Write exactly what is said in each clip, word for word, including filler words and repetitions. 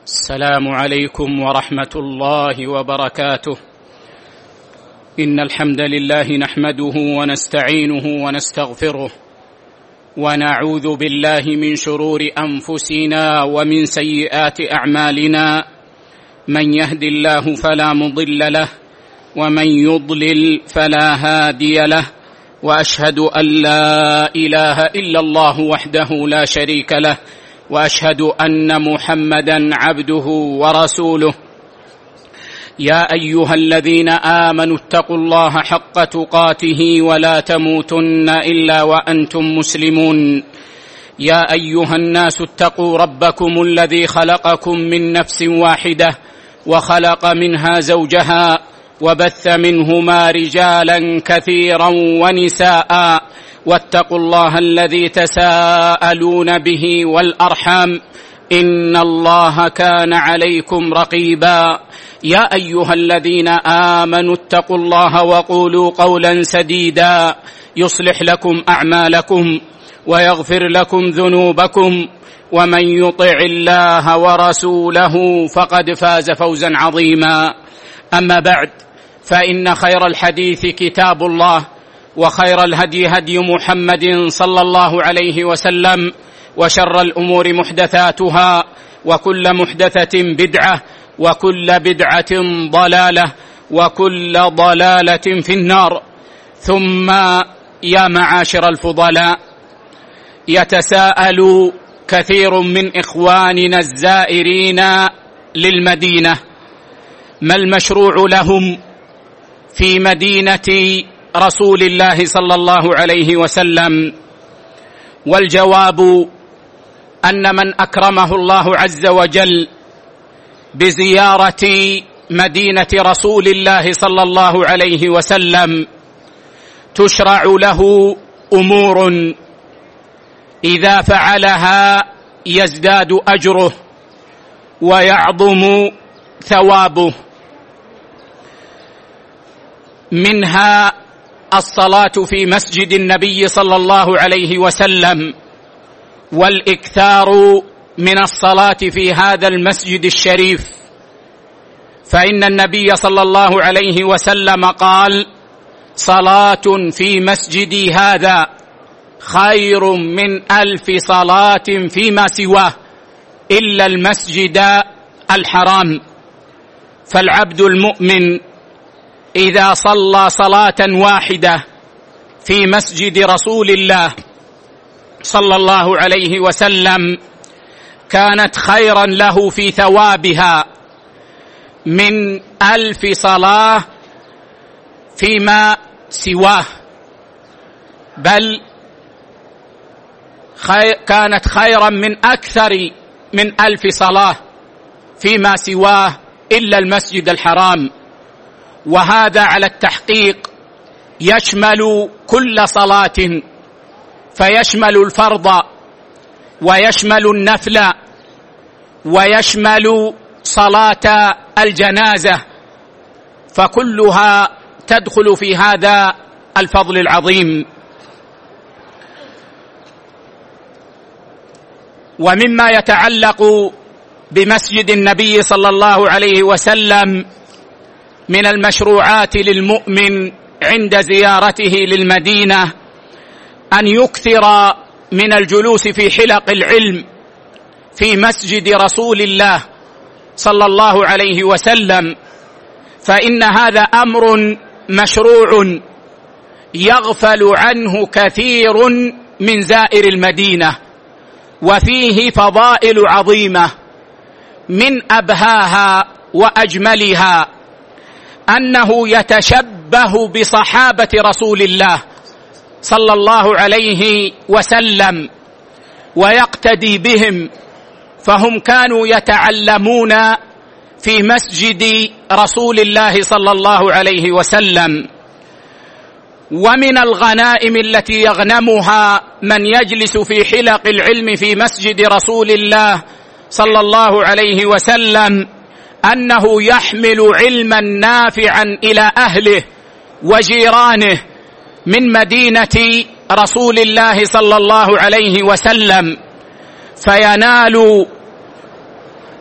السلام عليكم ورحمة الله وبركاته. إن الحمد لله نحمده ونستعينه ونستغفره، ونعوذ بالله من شرور أنفسنا ومن سيئات أعمالنا. من يهد الله فلا مضل له، ومن يضلل فلا هادي له، وأشهد أن لا إله إلا الله وحده لا شريك له، وأشهد أن محمدًا عبده ورسوله. يا أيها الذين آمنوا اتقوا الله حق تقاته ولا تموتن إلا وأنتم مسلمون. يا أيها الناس اتقوا ربكم الذي خلقكم من نفس واحدة، وخلق منها زوجها، وبث منهما رجالا كثيرا ونساء، واتقوا الله الذي تساءلون به والأرحام، إن الله كان عليكم رقيبا. يا أيها الذين آمنوا اتقوا الله وقولوا قولا سديدا يصلح لكم أعمالكم ويغفر لكم ذنوبكم، ومن يطع الله ورسوله فقد فاز فوزا عظيما. أما بعد، فإن خير الحديث كتاب الله، وخير الهدي هدي محمد صلى الله عليه وسلم، وشر الأمور محدثاتها، وكل محدثة بدعة، وكل بدعة ضلالة، وكل ضلالة في النار. ثم يا معاشر الفضلاء، يتساءل كثير من إخواننا الزائرين للمدينة ما المشروع لهم في مدينة رسول الله صلى الله عليه وسلم؟ والجواب أن من أكرمه الله عز وجل بزيارة مدينة رسول الله صلى الله عليه وسلم تشرع له أمور إذا فعلها يزداد أجره ويعظم ثوابه. منها الصلاة في مسجد النبي صلى الله عليه وسلم، والإكثار من الصلاة في هذا المسجد الشريف، فإن النبي صلى الله عليه وسلم قال: صلاة في مسجدي هذا خير من ألف صلاة فيما سواه إلا المسجد الحرام. فالعبد المؤمن إذا صلى صلاة واحدة في مسجد رسول الله صلى الله عليه وسلم كانت خيرا له في ثوابها من ألف صلاة فيما سواه، بل خي... كانت خيرا من أكثر من ألف صلاة فيما سواه إلا المسجد الحرام. وهذا على التحقيق يشمل كل صلاة، فيشمل الفرض، ويشمل النفل، ويشمل صلاة الجنازة، فكلها تدخل في هذا الفضل العظيم. ومما يتعلق بمسجد النبي صلى الله عليه وسلم من المشروعات للمؤمن عند زيارته للمدينة أن يكثر من الجلوس في حلق العلم في مسجد رسول الله صلى الله عليه وسلم، فإن هذا أمر مشروع يغفل عنه كثير من زائر المدينة، وفيه فضائل عظيمة. من أبهاها وأجملها أنه يتشبه بصحابة رسول الله صلى الله عليه وسلم ويقتدي بهم، فهم كانوا يتعلمون في مسجد رسول الله صلى الله عليه وسلم. ومن الغنائم التي يغنمها من يجلس في حلق العلم في مسجد رسول الله صلى الله عليه وسلم أنه يحمل علما نافعا إلى أهله وجيرانه من مدينة رسول الله صلى الله عليه وسلم، فينال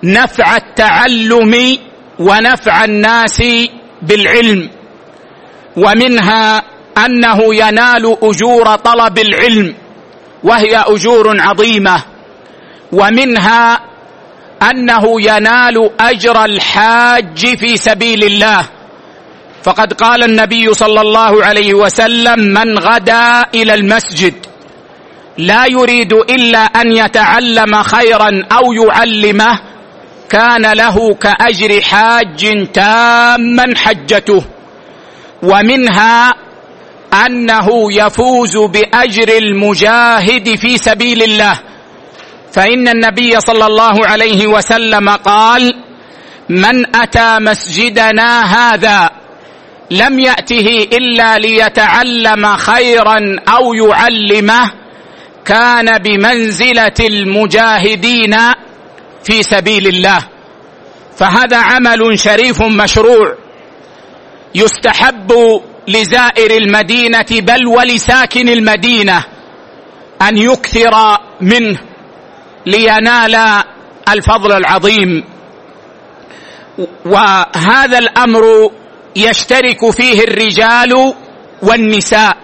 نفع التعلم ونفع الناس بالعلم، ومنها أنه ينال أجور طلب العلم وهي أجور عظيمة، ومنها أنه ينال أجر الحاج في سبيل الله، فقد قال النبي صلى الله عليه وسلم: من غدا إلى المسجد لا يريد إلا أن يتعلم خيرا أو يعلمه كان له كأجر حاج تاما حجته. ومنها أنه يفوز بأجر المجاهد في سبيل الله، فإن النبي صلى الله عليه وسلم قال: من أتى مسجدنا هذا لم يأته إلا ليتعلم خيرا أو يعلمه كان بمنزلة المجاهدين في سبيل الله. فهذا عمل شريف مشروع يستحب لزائر المدينة بل ولساكن المدينة أن يكثر منه لينال الفضل العظيم. وهذا الأمر يشترك فيه الرجال والنساء.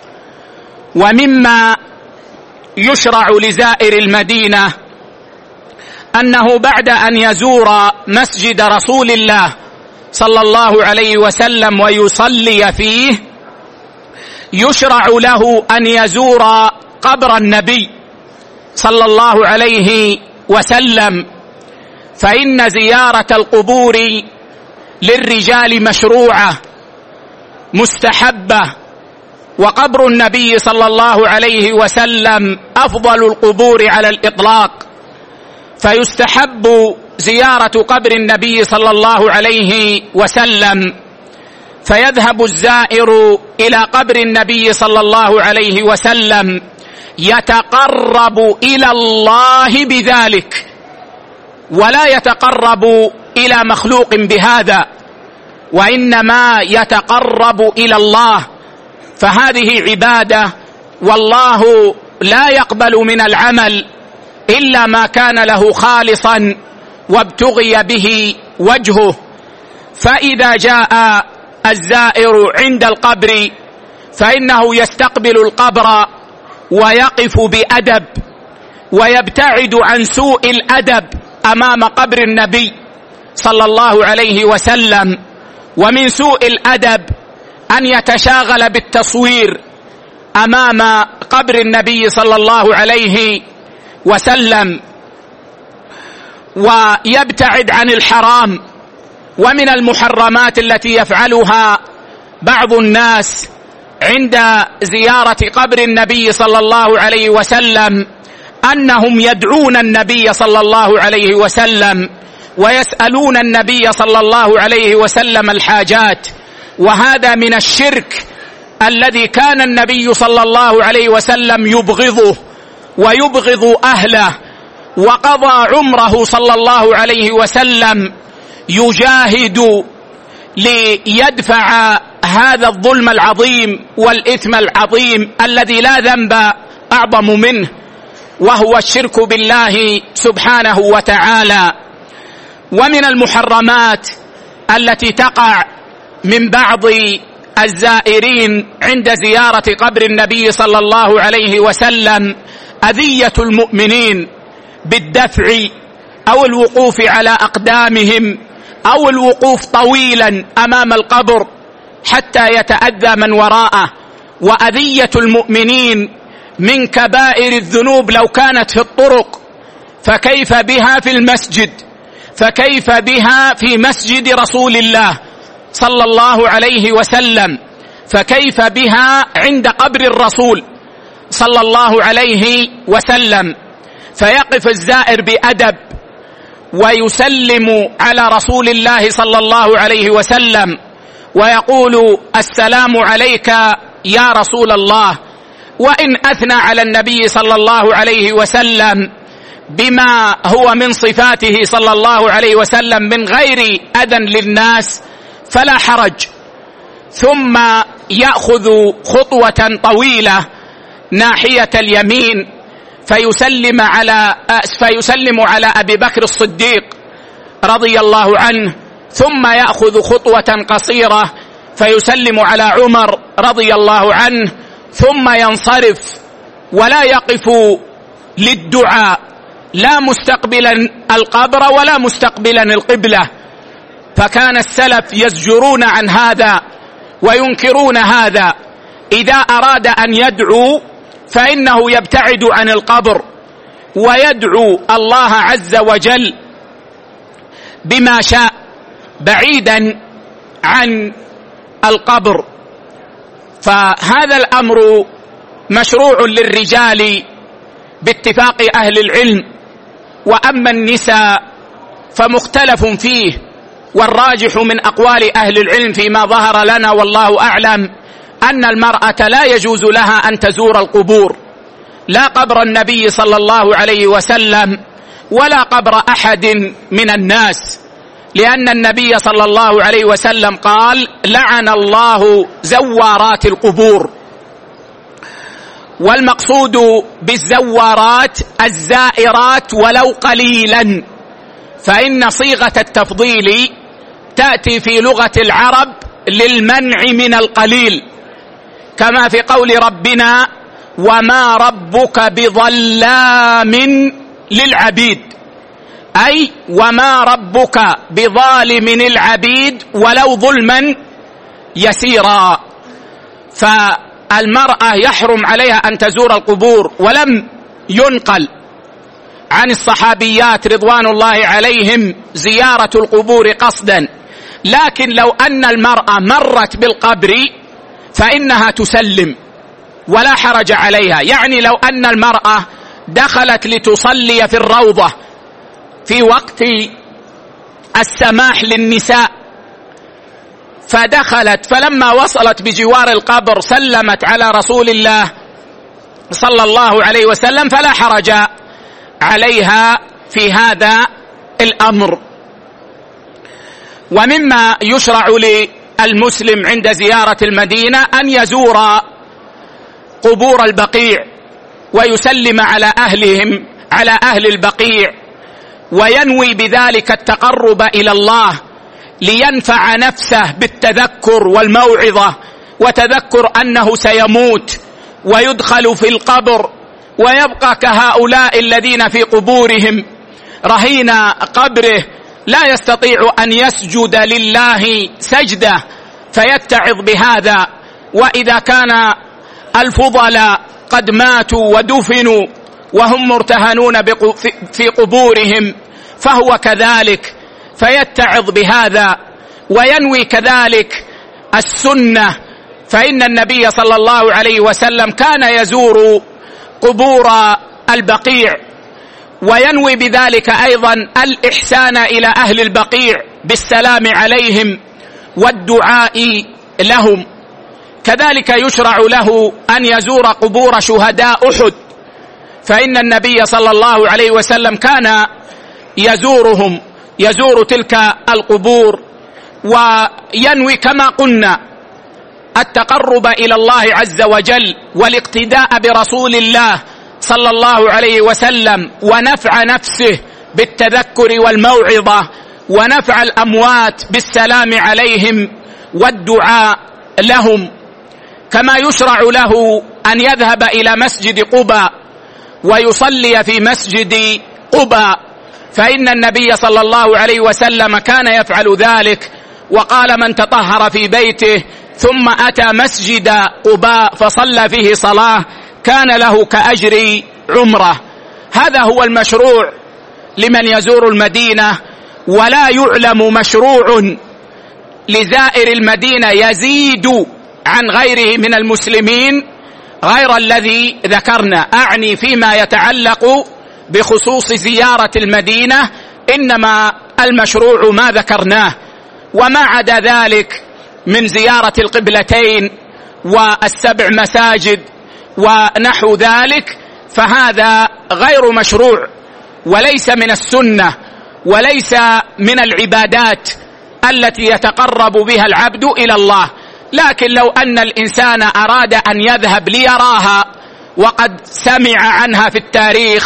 ومما يشرع لزائر المدينة أنه بعد أن يزور مسجد رسول الله صلى الله عليه وسلم ويصلي فيه، يشرع له أن يزور قبر النبي صلى الله عليه وسلم، فإن زيارة القبور للرجال مشروعة مستحبة، وقبر النبي صلى الله عليه وسلم أفضل القبور على الإطلاق، فيستحب زيارة قبر النبي صلى الله عليه وسلم، فيذهب الزائر إلى قبر النبي صلى الله عليه وسلم يتقرب إلى الله بذلك، ولا يتقرب إلى مخلوق بهذا، وإنما يتقرب إلى الله، فهذه عبادة، والله لا يقبل من العمل إلا ما كان له خالصا وابتغي به وجهه. فإذا جاء الزائر عند القبر فإنه يستقبل القبر ويقف بأدب ويبتعد عن سوء الأدب أمام قبر النبي صلى الله عليه وسلم. ومن سوء الأدب أن يتشاغل بالتصوير أمام قبر النبي صلى الله عليه وسلم ويبتعد عن الحرام. ومن المحرمات التي يفعلها بعض الناس عند زيارة قبر النبي صلى الله عليه وسلم أنهم يدعون النبي صلى الله عليه وسلم ويسألون النبي صلى الله عليه وسلم الحاجات، وهذا من الشرك الذي كان النبي صلى الله عليه وسلم يبغضه ويبغض أهله، وقضى عمره صلى الله عليه وسلم يجاهد ليدفع هذا الظلم العظيم والإثم العظيم الذي لا ذنب أعظم منه، وهو الشرك بالله سبحانه وتعالى. ومن المحرمات التي تقع من بعض الزائرين عند زيارة قبر النبي صلى الله عليه وسلم أذية المؤمنين بالدفع أو الوقوف على أقدامهم أو الوقوف طويلا أمام القبر حتى يتأذى من وراءه. وأذية المؤمنين من كبائر الذنوب لو كانت في الطرق، فكيف بها في المسجد؟ فكيف بها في مسجد رسول الله صلى الله عليه وسلم؟ فكيف بها عند قبر الرسول صلى الله عليه وسلم؟ فيقف الزائر بأدب ويسلم على رسول الله صلى الله عليه وسلم ويقول: السلام عليك يا رسول الله، وإن أثنى على النبي صلى الله عليه وسلم بما هو من صفاته صلى الله عليه وسلم من غير أذى للناس فلا حرج. ثم يأخذ خطوة طويلة ناحية اليمين فيسلم على فيسلم على أبي بكر الصديق رضي الله عنه، ثم يأخذ خطوة قصيرة فيسلم على عمر رضي الله عنه، ثم ينصرف ولا يقف للدعاء، لا مستقبلا القبر ولا مستقبلا القبلة. فكان السلف يزجرون عن هذا وينكرون هذا. إذا أراد أن يدعو فإنه يبتعد عن القبر ويدعو الله عز وجل بما شاء بعيدا عن القبر. فهذا الأمر مشروع للرجال باتفاق أهل العلم، وأما النساء فمختلف فيه، والراجح من أقوال أهل العلم فيما ظهر لنا والله أعلم أن المرأة لا يجوز لها أن تزور القبور، لا قبر النبي صلى الله عليه وسلم ولا قبر أحد من الناس، لأن النبي صلى الله عليه وسلم قال: لعن الله زوارات القبور. والمقصود بالزوارات الزائرات ولو قليلا، فإن صيغة التفضيل تأتي في لغة العرب للمنع من القليل، كما في قول ربنا: وما ربك بظلام للعبيد، أي وما ربك بظالم العبيد ولو ظلما يسيرا. فالمرأة يحرم عليها أن تزور القبور، ولم ينقل عن الصحابيات رضوان الله عليهم زيارة القبور قصدا، لكن لو أن المرأة مرت بالقبر فإنها تسلم ولا حرج عليها. يعني لو أن المرأة دخلت لتصلي في الروضة في وقت السماح للنساء، فدخلت فلما وصلت بجوار القبر سلمت على رسول الله صلى الله عليه وسلم، فلا حرج عليها في هذا الأمر. ومما يشرع للمسلم عند زيارة المدينة أن يزور قبور البقيع ويسلم على أهلهم على أهل البقيع، وينوي بذلك التقرب إلى الله لينفع نفسه بالتذكر والموعظة، وتذكر أنه سيموت ويدخل في القبر ويبقى كهؤلاء الذين في قبورهم رهين قبره لا يستطيع أن يسجد لله سجدة، فيتعظ بهذا. وإذا كان الفضلاء قد ماتوا ودفنوا وهم مرتهنون في قبورهم فهو كذلك، فيتعظ بهذا وينوي كذلك السنة، فإن النبي صلى الله عليه وسلم كان يزور قبور البقيع، وينوي بذلك أيضا الإحسان إلى أهل البقيع بالسلام عليهم والدعاء لهم. كذلك يشرع له أن يزور قبور شهداء أحد، فإن النبي صلى الله عليه وسلم كان يزورهم يزور تلك القبور، وينوي كما قلنا التقرب إلى الله عز وجل والاقتداء برسول الله صلى الله عليه وسلم، ونفع نفسه بالتذكر والموعظة، ونفع الأموات بالسلام عليهم والدعاء لهم. كما يشرع له أن يذهب إلى مسجد قباء ويصلي في مسجد قباء، فإن النبي صلى الله عليه وسلم كان يفعل ذلك، وقال: من تطهر في بيته ثم أتى مسجد قباء فصلى فيه صلاة كان له كأجر عمره. هذا هو المشروع لمن يزور المدينة، ولا يعلم مشروع لزائر المدينة يزيد عن غيره من المسلمين غير الذي ذكرنا، أعني فيما يتعلق بخصوص زيارة المدينة، إنما المشروع ما ذكرناه، وما عدا ذلك من زيارة القبلتين والسبع مساجد ونحو ذلك فهذا غير مشروع وليس من السنة وليس من العبادات التي يتقرب بها العبد إلى الله. لكن لو أن الإنسان أراد أن يذهب ليراها وقد سمع عنها في التاريخ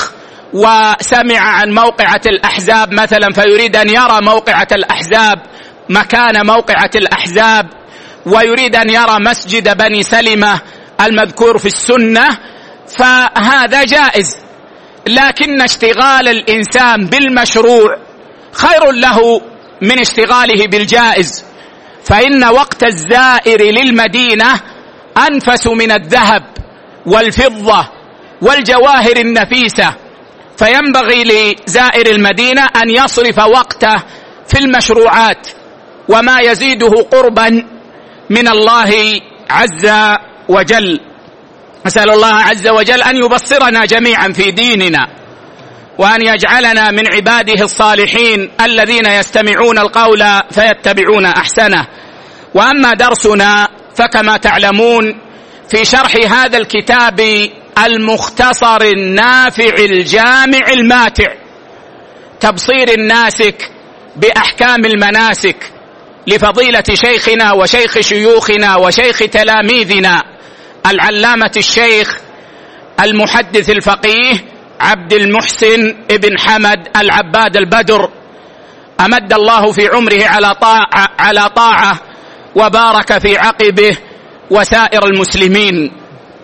وسمع عن موقعة الأحزاب مثلا فيريد أن يرى موقعة الأحزاب مكان موقعة الأحزاب، ويريد أن يرى مسجد بني سلمة المذكور في السنة، فهذا جائز. لكن اشتغال الإنسان بالمشروع خير له من اشتغاله بالجائز، فإن وقت الزائر للمدينة أنفس من الذهب والفضة والجواهر النفيسة، فينبغي لزائر المدينة أن يصرف وقته في المشروعات وما يزيده قربا من الله عز وجل. أسأل الله عز وجل أن يبصرنا جميعا في ديننا، وأن يجعلنا من عباده الصالحين الذين يستمعون القول فيتبعون أحسنه. وأما درسنا فكما تعلمون في شرح هذا الكتاب المختصر النافع الجامع الماتع، تبصير الناسك بأحكام المناسك، لفضيلة شيخنا وشيخ شيوخنا وشيخ تلاميذنا العلامة الشيخ المحدث الفقيه عبد المحسن ابن حمد العباد البدر، أمد الله في عمره على طاعة, على طاعة وبارك في عقبه وسائر المسلمين.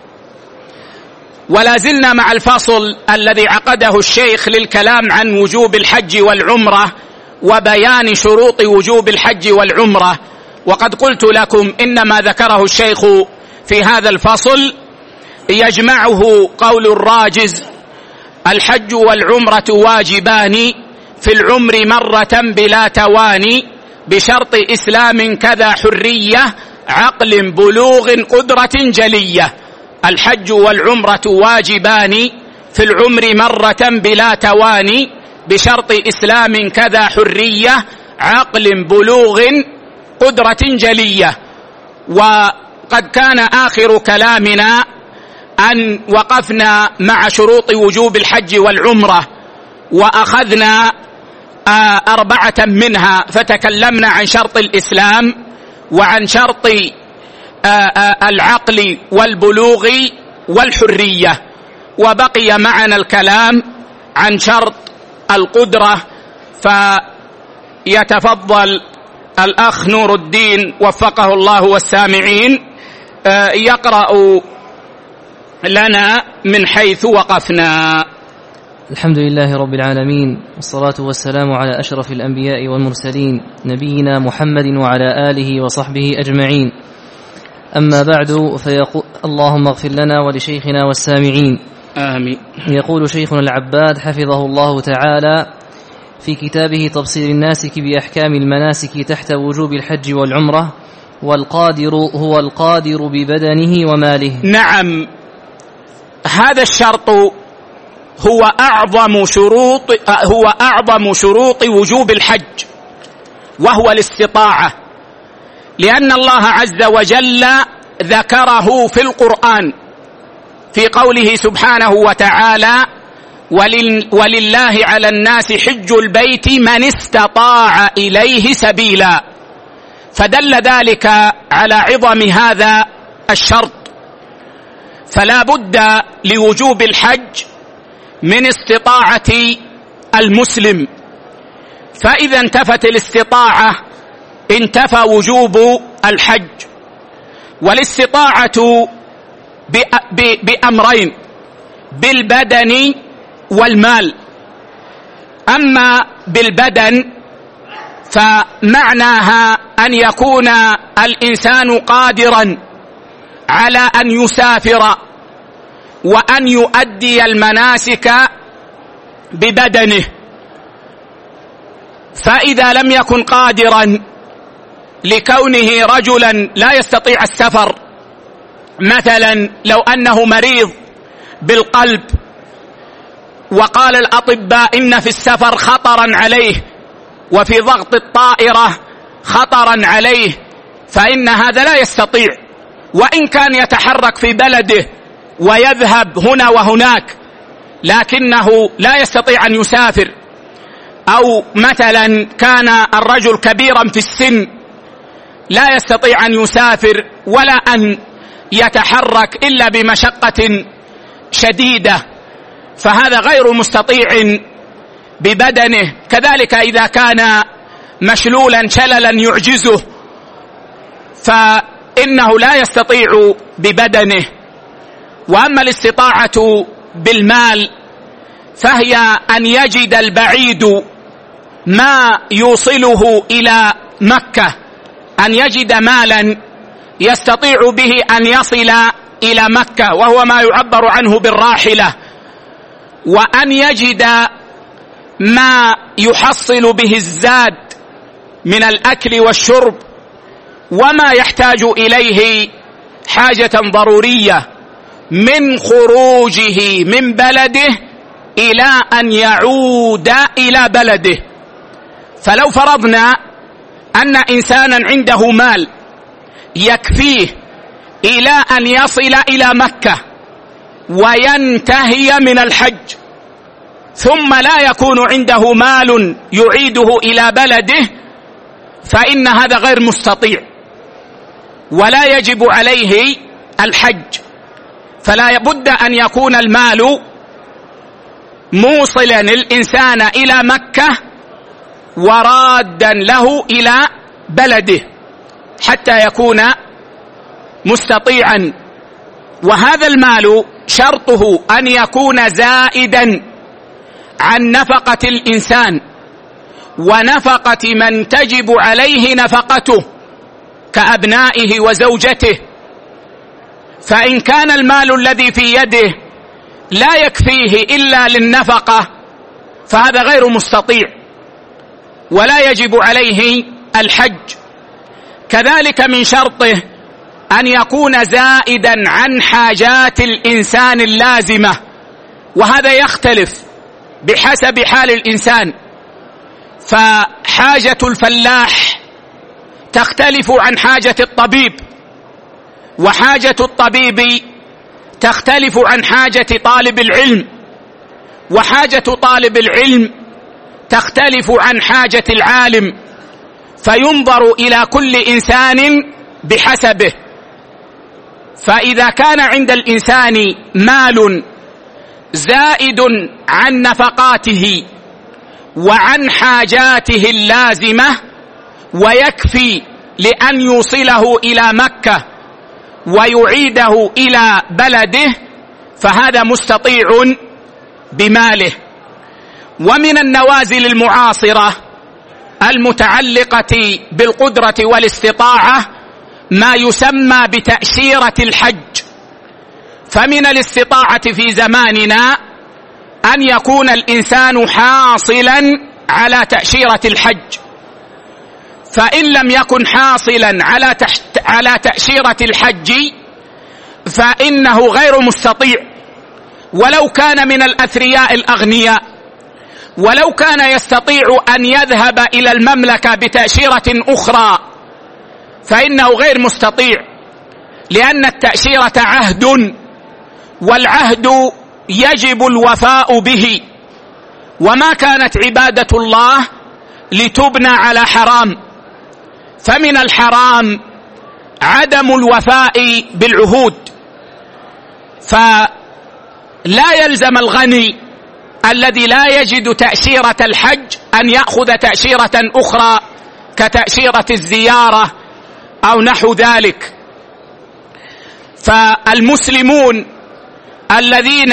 ولا زلنا مع الفصل الذي عقده الشيخ للكلام عن وجوب الحج والعمرة وبيان شروط وجوب الحج والعمرة. وقد قلت لكم إنما ذكره الشيخ في هذا الفصل يجمعه قول الراجز: الحج والعمرة واجبان في العمر مرة بلا تواني، بشرط إسلام كذا حرية عقل بلوغ قدرة جلية. الحج والعمرة واجبان في العمر مرة بلا تواني، بشرط إسلام كذا حرية عقل بلوغ قدرة جلية. وقد كان آخر كلامنا أن وقفنا مع شروط وجوب الحج والعمرة، وأخذنا أربعة منها، فتكلمنا عن شرط الإسلام وعن شرط العقل والبلوغ والحرية، وبقي معنا الكلام عن شرط القدرة. فيتفضل الأخ نور الدين وفقه الله والسامعين يقرأ لنا من حيث وقفنا. الحمد لله رب العالمين، والصلاة والسلام على أشرف الأنبياء والمرسلين نبينا محمد وعلى آله وصحبه أجمعين. أما بعد، فيقول اللهم اغفر لنا ولشيخنا والسامعين آمين. يقول شيخنا العباد حفظه الله تعالى في كتابه تبصير الناسك بأحكام المناسك تحت وجوب الحج والعمرة: والقادر هو القادر ببدنه وماله. نعم، هذا الشرط هو أعظم شروط هو أعظم شروط وجوب الحج، وهو الاستطاعة، لأن الله عز وجل ذكره في القرآن في قوله سبحانه وتعالى: ولله على الناس حج البيت من استطاع إليه سبيلا، فدل ذلك على عظم هذا الشرط. فلا بد لوجوب الحج من استطاعة المسلم، فإذا انتفت الاستطاعة انتفى وجوب الحج. والاستطاعة بأمرين: بالبدن والمال. أما بالبدن فمعناها أن يكون الإنسان قادرا على أن يسافر وأن يؤدي المناسك ببدنه. فإذا لم يكن قادرا لكونه رجلا لا يستطيع السفر، مثلا لو أنه مريض بالقلب وقال الأطباء إن في السفر خطرا عليه وفي ضغط الطائرة خطرا عليه، فإن هذا لا يستطيع، وإن كان يتحرك في بلده ويذهب هنا وهناك، لكنه لا يستطيع أن يسافر. أو مثلا كان الرجل كبيرا في السن لا يستطيع أن يسافر ولا أن يتحرك إلا بمشقة شديدة، فهذا غير مستطيع ببدنه. كذلك إذا كان مشلولا شللا يعجزه فإنه لا يستطيع ببدنه. وأما الاستطاعة بالمال فهي أن يجد البعيد ما يوصله إلى مكة، أن يجد مالا يستطيع به أن يصل إلى مكة وهو ما يعبر عنه بالراحلة، وأن يجد ما يحصل به الزاد من الأكل والشرب وما يحتاج إليه حاجة ضرورية من خروجه من بلده إلى أن يعود إلى بلده. فلو فرضنا أن إنسانا عنده مال يكفيه إلى أن يصل إلى مكة وينتهي من الحج، ثم لا يكون عنده مال يعيده إلى بلده، فإن هذا غير مستطيع ولا يجب عليه الحج. فلا بد أن يكون المال موصلا الإنسان إلى مكة ورادا له إلى بلده حتى يكون مستطيعا. وهذا المال شرطه أن يكون زائدا عن نفقة الإنسان ونفقة من تجب عليه نفقته كأبنائه وزوجته. فإن كان المال الذي في يده لا يكفيه إلا للنفقة فهذا غير مستطيع ولا يجب عليه الحج. كذلك من شرطه أن يكون زائدا عن حاجات الإنسان اللازمة، وهذا يختلف بحسب حال الإنسان. فحاجة الفلاح تختلف عن حاجة الطبيب، وحاجة الطبيب تختلف عن حاجة طالب العلم، وحاجة طالب العلم تختلف عن حاجة العالم، فينظر إلى كل إنسان بحسبه. فإذا كان عند الإنسان مال زائد عن نفقاته وعن حاجاته اللازمة ويكفي لأن يوصله إلى مكة ويعيده إلى بلده فهذا مستطيع بماله. ومن النوازل المعاصرة المتعلقة بالقدرة والاستطاعة ما يسمى بتأشيرة الحج. فمن الاستطاعة في زماننا أن يكون الإنسان حاصلا على تأشيرة الحج، فإن لم يكن حاصلا على على تأشيرة الحج فإنه غير مستطيع، ولو كان من الأثرياء الأغنياء، ولو كان يستطيع أن يذهب إلى المملكة بتأشيرة أخرى فإنه غير مستطيع، لأن التأشيرة عهد، والعهد يجب الوفاء به، وما كانت عبادة الله لتبنى على حرام. فمن الحرام عدم الوفاء بالعهود. فلا يلزم الغني الذي لا يجد تأشيرة الحج أن يأخذ تأشيرة أخرى كتأشيرة الزيارة أو نحو ذلك. فالمسلمون الذين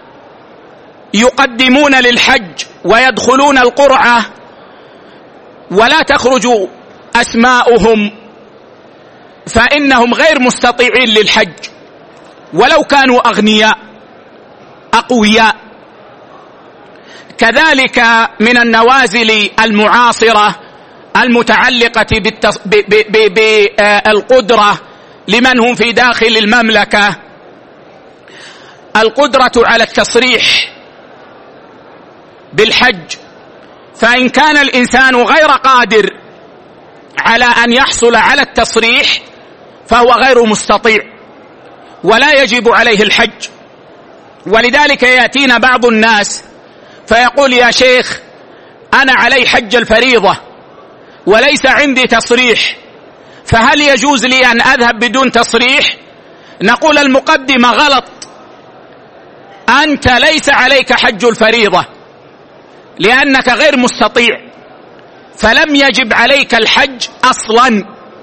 يقدمون للحج ويدخلون القرعة ولا تخرج أسماؤهم فإنهم غير مستطيعين للحج ولو كانوا أغنياء أقوياء. كذلك من النوازل المعاصرة المتعلقة بالقدرة لمن هم في داخل المملكة القدرة على التصريح بالحج. فإن كان الإنسان غير قادر على أن يحصل على التصريح فهو غير مستطيع ولا يجب عليه الحج. ولذلك يأتينا بعض الناس فيقول يا شيخ أنا علي حج الفريضة وليس عندي تصريح، فهل يجوز لي أن أذهب بدون تصريح؟ نقول المقدمة غلط، أنت ليس عليك حج الفريضة لأنك غير مستطيع، فلم يجب عليك الحج أصلا.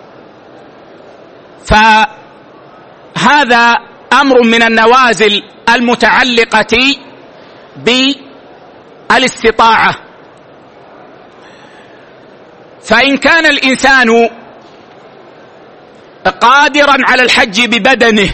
فهذا أمر من النوازل المتعلقة بالاستطاعة. فإن كان الإنسان قادرا على الحج ببدنه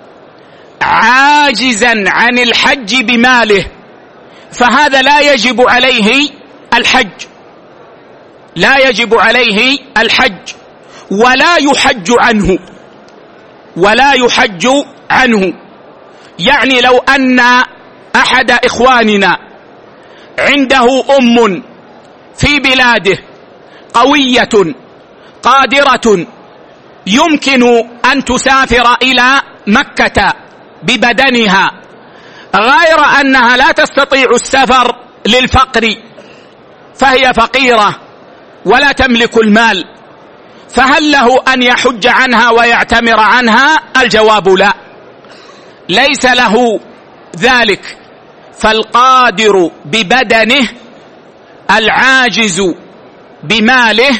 عاجزا عن الحج بماله، فهذا لا يجب عليه الحج، لا يجب عليه الحج ولا يحج عنه، ولا يحج عنه. يعني لو أن أحد إخواننا عنده أم في بلاده قوية قادرة يمكن أن تسافر إلى مكة ببدنها، غير أنها لا تستطيع السفر للفقر، فهي فقيرة ولا تملك المال، فهل له أن يحج عنها ويعتمر عنها؟ الجواب لا، ليس له ذلك. فالقادر ببدنه العاجز بماله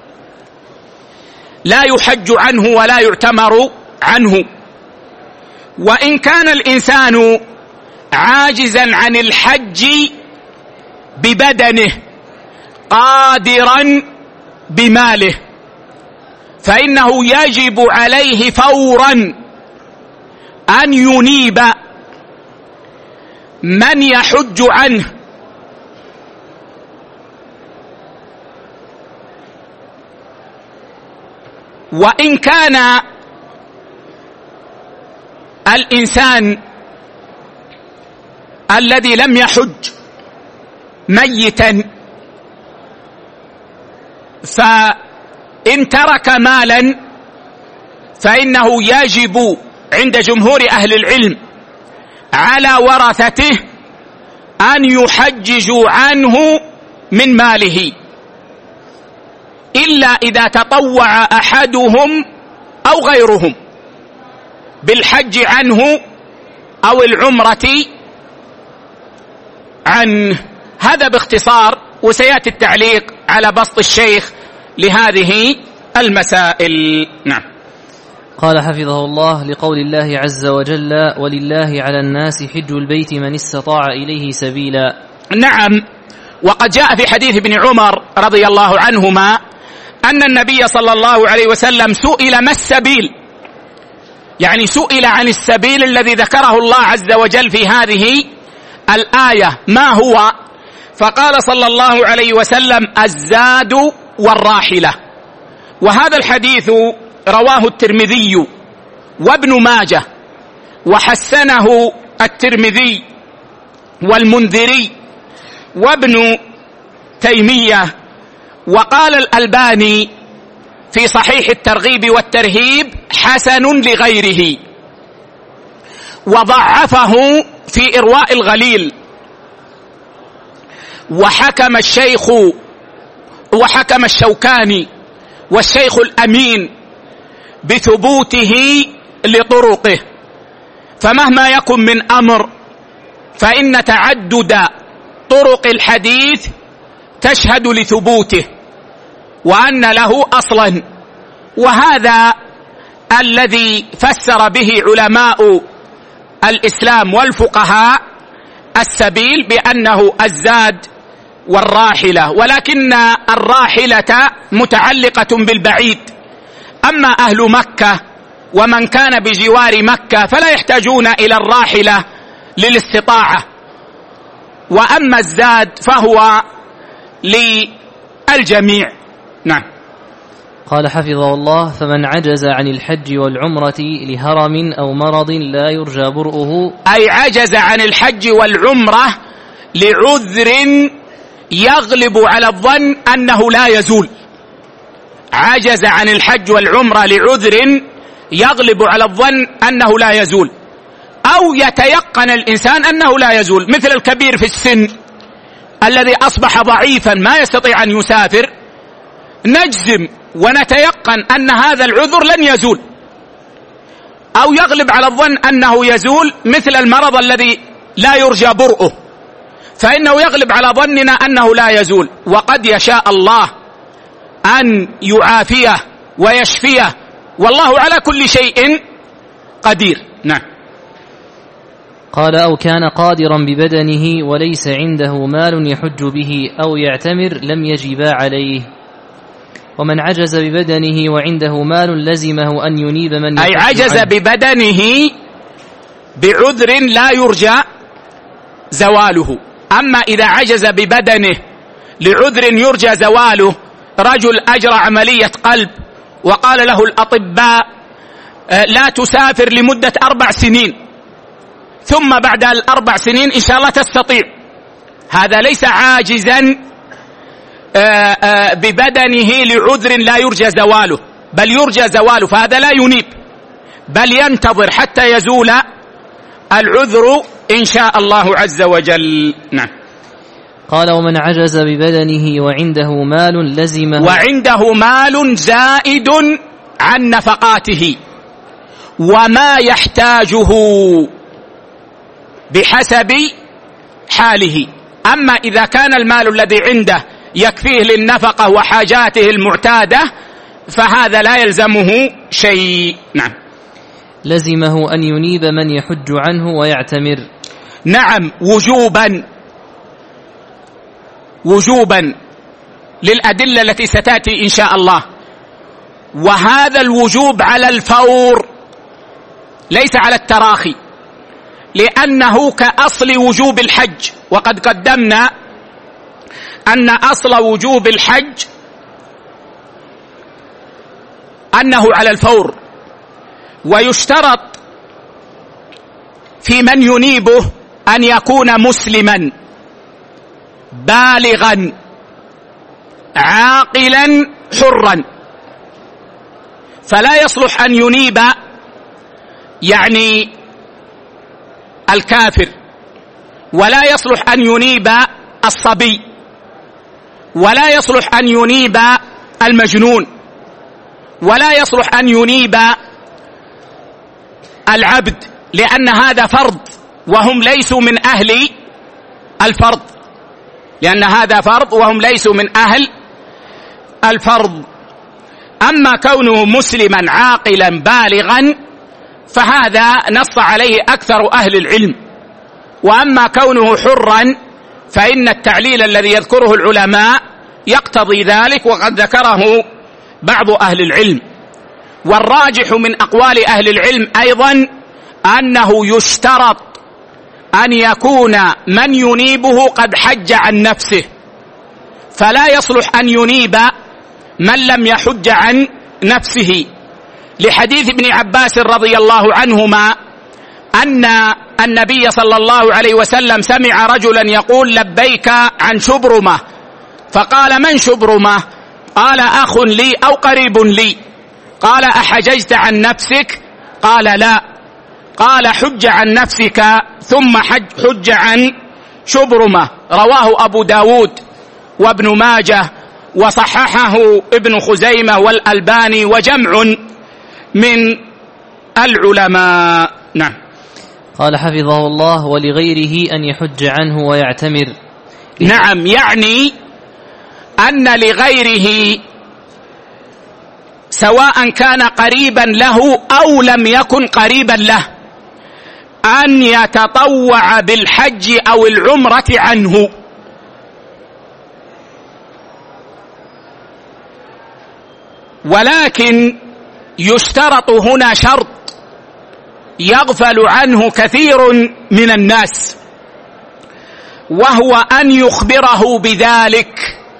لا يحج عنه ولا يعتمر عنه. وإن كان الإنسان عاجزا عن الحج ببدنه قادرا بماله، فإنه يجب عليه فورا أن ينيب من يحج عنه، وإن كان الإنسان الذي لم يحج ميتا، فإن ترك مالا فإنه يجب عند جمهور أهل العلم على ورثته أن يحججوا عنه من ماله، إلا إذا تطوع أحدهم أو غيرهم بالحج عنه أو العمرة عنه. هذا باختصار، وسيأتي التعليق على بسط الشيخ لهذه المسائل. نعم. قال حفظه الله: لقول الله عز وجل: ولله على الناس حج البيت من استطاع إليه سبيلا. نعم، وقد جاء في حديث ابن عمر رضي الله عنهما أن النبي صلى الله عليه وسلم سئل ما السبيل، يعني سئل عن السبيل الذي ذكره الله عز وجل في هذه الآية ما هو؟ فقال صلى الله عليه وسلم: الزاد والراحلة. وهذا الحديث رواه الترمذي وابن ماجه، وحسنه الترمذي والمنذري وابن تيمية، وقال الألباني في صحيح الترغيب والترهيب حسن لغيره، وضعفه في إرواء الغليل. وحكم الشيخ وحكم الشوكاني والشيخ الأمين بثبوته لطرقه. فمهما يكن من أمر فإن تعدد طرق الحديث تشهد لثبوته وأن له أصلا، وهذا الذي فسر به علماء الإسلام والفقهاء السبيل بأنه الزاد والراحلة، ولكن الراحلة متعلقة بالبعيد. أما أهل مكة ومن كان بجوار مكة فلا يحتاجون إلى الراحلة للاستطاعة، وأما الزاد فهو للجميع. نعم. قال حفظه الله: فمن عجز عن الحج والعمرة لهرم أو مرض لا يرجى برؤه، أي عجز عن الحج والعمرة لعذر يغلب على الظن أنه لا يزول. عجز عن الحج والعمرة لعذر يغلب على الظن أنه لا يزول، أو يتيقن الإنسان أنه لا يزول، مثل الكبير في السن الذي أصبح ضعيفا ما يستطيع أن يسافر، نجزم ونتيقن أن هذا العذر لن يزول، أو يغلب على الظن أنه يزول، مثل المرض الذي لا يرجى برؤه، فإنه يغلب على ظننا أنه لا يزول، وقد يشاء الله أن يعافيه ويشفيه، والله على كل شيء قدير. نعم. قال: أو كان قادرا ببدنه وليس عنده مال يحج به أو يعتمر لم يجبا عليه. ومن عجز ببدنه وعنده مال لزمه أن ينيب من أي عجز عنه. ببدنه بعذر لا يرجى زواله. أما إذا عجز ببدنه لعذر يرجى زواله، رجل أجرى عملية قلب وقال له الأطباء لا تسافر لمدة أربع سنين، ثم بعد الأربع سنين إن شاء الله تستطيع، هذا ليس عاجزا ببدنه لعذر لا يرجى زواله، بل يرجى زواله، فهذا لا ينيب بل ينتظر حتى يزول العذر إن شاء الله عز وجل. نعم. قال: ومن عجز ببدنه وعنده مال لزمه وعنده مال زائد عن نفقاته وما يحتاجه بحسب حاله. أما إذا كان المال الذي عنده يكفيه للنفقة وحاجاته المعتادة فهذا لا يلزمه شيء. نعم. لزمه أن ينيب من يحج عنه ويعتمر. نعم، وجوبا وجوبا للأدلة التي ستأتي إن شاء الله، وهذا الوجوب على الفور ليس على التراخي، لأنه كأصل وجوب الحج، وقد قدمنا أن أصل وجوب الحج أنه على الفور، ويشترط في من ينيبه أن يكون مسلما بالغا عاقلا حرا، فلا يصلح أن ينيب يعني الكافر، ولا يصلح أن ينيب الصبي، ولا يصلح أن ينيب المجنون، ولا يصلح أن ينيب العبد، لأن هذا فرض وهم ليسوا من أهل الفرض، لأن هذا فرض وهم ليسوا من أهل الفرض. أما كونه مسلما عاقلا بالغا فهذا نص عليه أكثر أهل العلم، وأما كونه حرا فإن التعليل الذي يذكره العلماء يقتضي ذلك، وقد ذكره بعض أهل العلم. والراجح من أقوال أهل العلم أيضا أنه يشترط أن يكون من ينيبه قد حج عن نفسه، فلا يصلح أن ينيب من لم يحج عن نفسه، لحديث ابن عباس رضي الله عنهما أن النبي صلى الله عليه وسلم سمع رجلا يقول لبيك عن شبرمة، فقال من شبرمة؟ قال أخ لي أو قريب لي. قال أحججت عن نفسك؟ قال لا. قال حج عن نفسك ثم حج, حج عن شبرمة. رواه أبو داود وابن ماجه وصححه ابن خزيمة والألباني وجمع من العلماء. نعم. قال حفظه الله: ولغيره أن يحج عنه ويعتمر. نعم، يعني أن لغيره سواء كان قريبا له أو لم يكن قريبا له أن يتطوع بالحج أو العمرة عنه، ولكن يشترط هنا شرط يغفل عنه كثير من الناس، وهو أن يخبره بذلك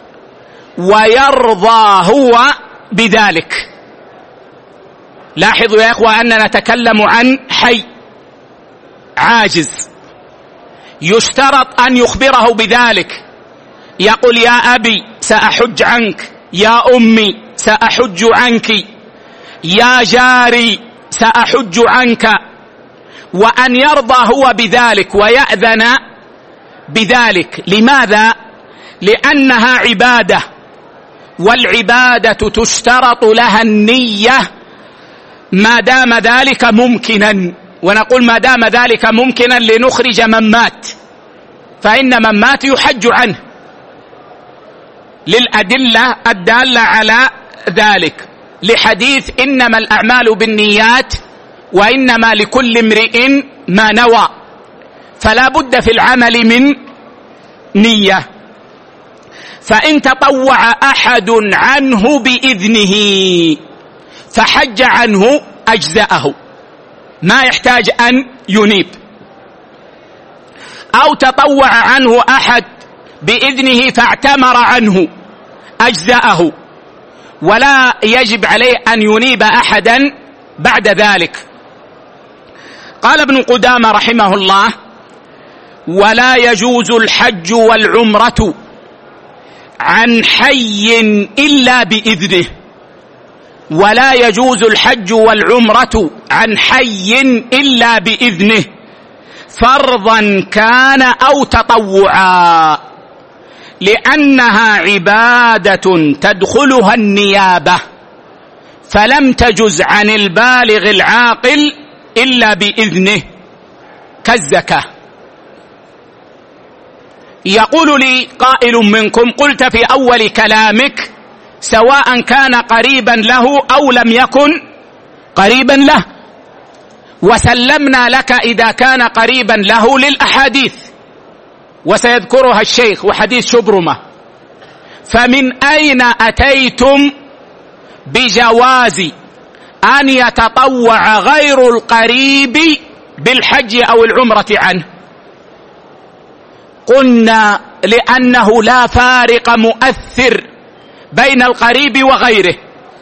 ويرضى هو بذلك. لاحظوا يا إخوة أننا نتكلم عن حي عاجز، يشترط أن يخبره بذلك، يقول يا أبي سأحج عنك، يا أمي سأحج عنك، يا جاري سأحج عنك، وأن يرضى هو بذلك ويأذن بذلك. لماذا؟ لأنها عبادة، والعبادة تشترط لها النية ما دام ذلك ممكنا، ونقول ما دام ذلك ممكنا لنخرج من مات، فإن من مات يحج عنه للأدلة الدالة على ذلك، لحديث إنما الأعمال بالنيات وإنما لكل امرئ ما نوى، فلا بد في العمل من نية. فإن تطوع أحد عنه بإذنه فحج عنه أجزأه، ما يحتاج أن ينيب. أو تطوع عنه أحد بإذنه فاعتمر عنه أجزأه، ولا يجب عليه أن ينيب أحدا بعد ذلك. قال ابن قدامة رحمه الله: ولا يجوز الحج والعمرة عن حي إلا بإذنه. ولا يجوز الحج والعمرة عن حي إلا بإذنه، فرضا كان أو تطوعا، لأنها عبادة تدخلها النيابة، فلم تجز عن البالغ العاقل إلا بإذنه، كالزكاة. يقول لي قائل منكم: قلت في أول كلامك سواء كان قريبا له أو لم يكن قريبا له، وسلمنا لك إذا كان قريبا له للأحاديث، وسيذكرها الشيخ، وحديث شبرمة. فمن أين أتيتم بجواز أن يتطوع غير القريب بالحج أو العمرة عنه؟ قلنا: لأنه لا فارق مؤثر بين القريب وغيره.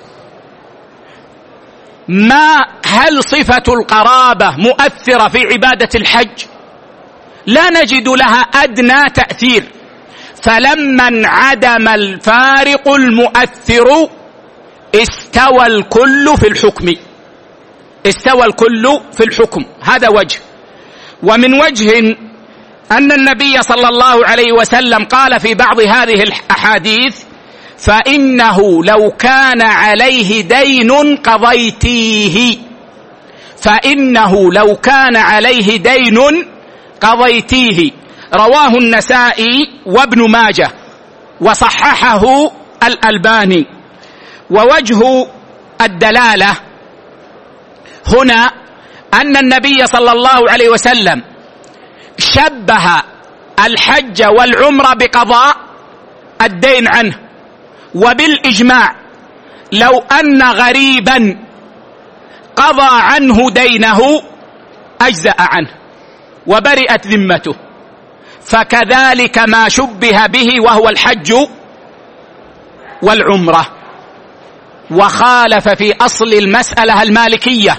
ما هل صفة القرابة مؤثرة في عبادة الحج؟ لا نجد لها أدنى تأثير. فلما انعدم الفارق المؤثر استوى الكل في الحكم، استوى الكل في الحكم. هذا وجه. ومن وجه أن النبي صلى الله عليه وسلم قال في بعض هذه الأحاديث: فإنه لو كان عليه دين قضيتيه، فإنه لو كان عليه دين قضيتيه. رواه النسائي وابن ماجه وصححه الألباني. ووجه الدلالة هنا أن النبي صلى الله عليه وسلم شبه الحج والعمرة بقضاء الدين عنه، وبالإجماع لو أن غريبا قضى عنه دينه أجزأ عنه وبرئت ذمته، فكذلك ما شبه به وهو الحج والعمرة. وخالف في أصل المسألة المالكية،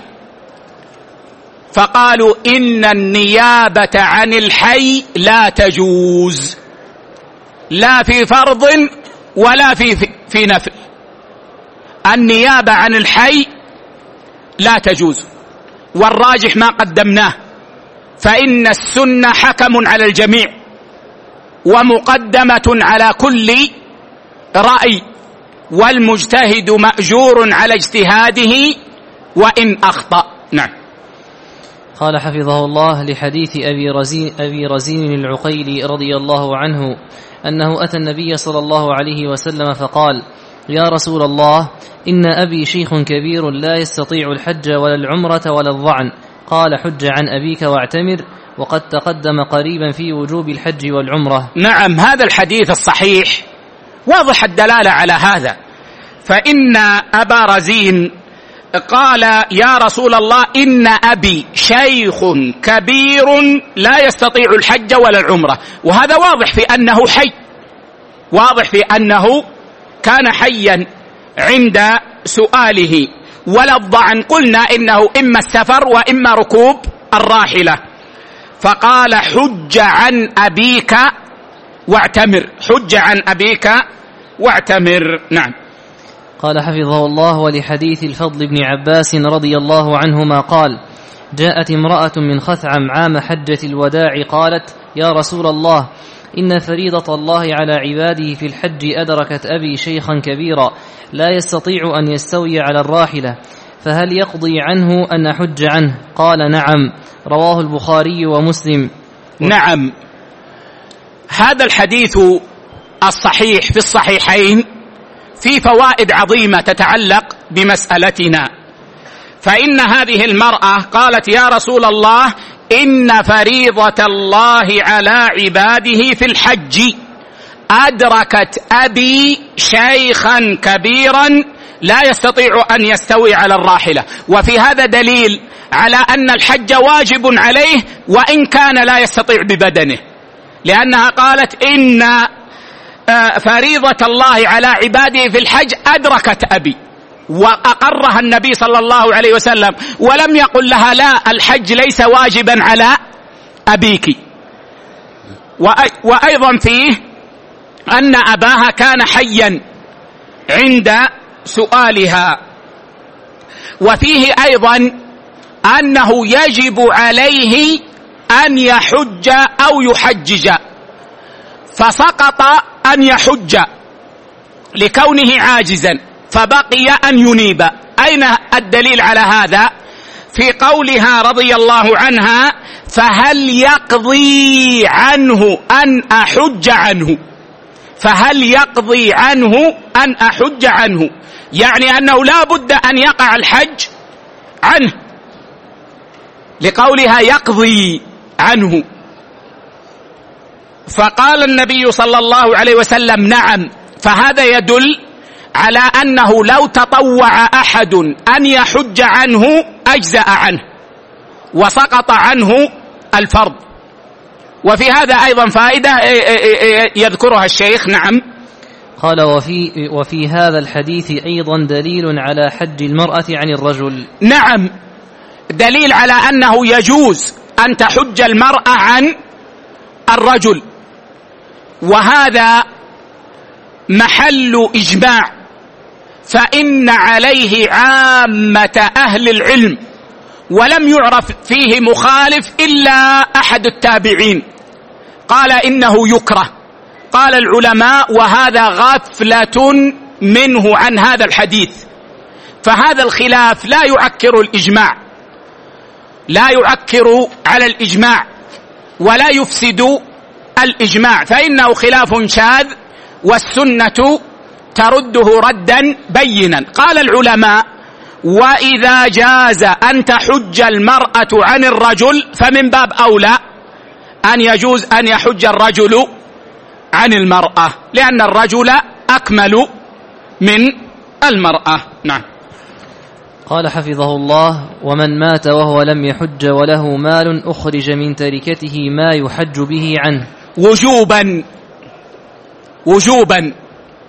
فقالوا إن النيابة عن الحي لا تجوز، لا في فرض ولا في في نفل. النيابة عن الحي لا تجوز، والراجح ما قدمناه، فإن السنة حكم على الجميع ومقدمة على كل رأي، والمجتهد مأجور على اجتهاده وإن أخطأ. نعم. قال حفظه الله: لحديث أبي رزين, أبي رزين العقيلي رضي الله عنه أنه أتى النبي صلى الله عليه وسلم فقال: يا رسول الله، إن أبي شيخ كبير لا يستطيع الحج ولا العمرة ولا الظعن. قال: حج عن أبيك واعتمر، وقد تقدم قريبا في وجوب الحج والعمرة. نعم، هذا الحديث الصحيح واضح الدلالة على هذا. فإن أبا رزين قال: يا رسول الله، إن أبي شيخ كبير لا يستطيع الحج ولا العمرة. وهذا واضح في أنه حي، واضح في أنه كان حيا عند سؤاله. ولا الضعن قلنا إنه إما السفر وإما ركوب الراحلة. فقال: حج عن أبيك واعتمر، حج عن أبيك واعتمر. نعم. قال حفظه الله: ولحديث الفضل بن عباس رضي الله عنهما قال: جاءت امرأة من خثعم عام حجة الوداع قالت: يا رسول الله، إن فريضة الله على عباده في الحج أدركت أبي شيخا كبيرا لا يستطيع أن يستوي على الراحلة، فهل يقضي عنه أن أحج عنه؟ قال نعم، رواه البخاري ومسلم. نعم، هذا الحديث الصحيح في الصحيحين في فوائد عظيمة تتعلق بمسألتنا. فإن هذه المرأة قالت يا رسول الله إن فريضة الله على عباده في الحج أدركت أبي شيخا كبيرا لا يستطيع أن يستوي على الراحلة، وفي هذا دليل على أن الحج واجب عليه وإن كان لا يستطيع ببدنه، لأنها قالت إن فريضة الله على عباده في الحج أدركت أبي، وأقرها النبي صلى الله عليه وسلم ولم يقل لها لا الحج ليس واجبا على أبيك. وأيضا فيه أن أباها كان حيا عند سؤالها. وفيه أيضا أنه يجب عليه أن يحج أو يحجج، فسقط أن يحج لكونه عاجزا فبقي أن ينيب. أين الدليل على هذا؟ في قولها رضي الله عنها فهل يقضي عنه أن أحج عنه، فهل يقضي عنه أن أحج عنه، يعني أنه لا بد أن يقع الحج عنه، لقولها يقضي عنه. فقال النبي صلى الله عليه وسلم نعم، فهذا يدل على أنه لو تطوع أحد أن يحج عنه أجزأ عنه وسقط عنه الفرض. وفي هذا أيضا فائدة يذكرها الشيخ. نعم، قال وفي, وفي هذا الحديث أيضا دليل على حج المرأة عن الرجل. نعم، دليل على أنه يجوز أن تحج المرأة عن الرجل، وهذا محل إجماع، فإن عليه عامة أهل العلم ولم يعرف فيه مخالف إلا أحد التابعين قال إنه يكره. قال العلماء وهذا غفلة منه عن هذا الحديث، فهذا الخلاف لا يعكر الإجماع، لا يعكر على الإجماع ولا يفسد الإجماع، فإنه خلاف شاذ والسنة ترده ردا بينا. قال العلماء وإذا جاز أن تحج المرأة عن الرجل فمن باب أولى أن يجوز أن يحج الرجل عن المرأة، لأن الرجل أكمل من المرأة. نعم. قال حفظه الله ومن مات وهو لم يحج وله مال أخرج من تركته ما يحج به عنه وجوبا وجوبا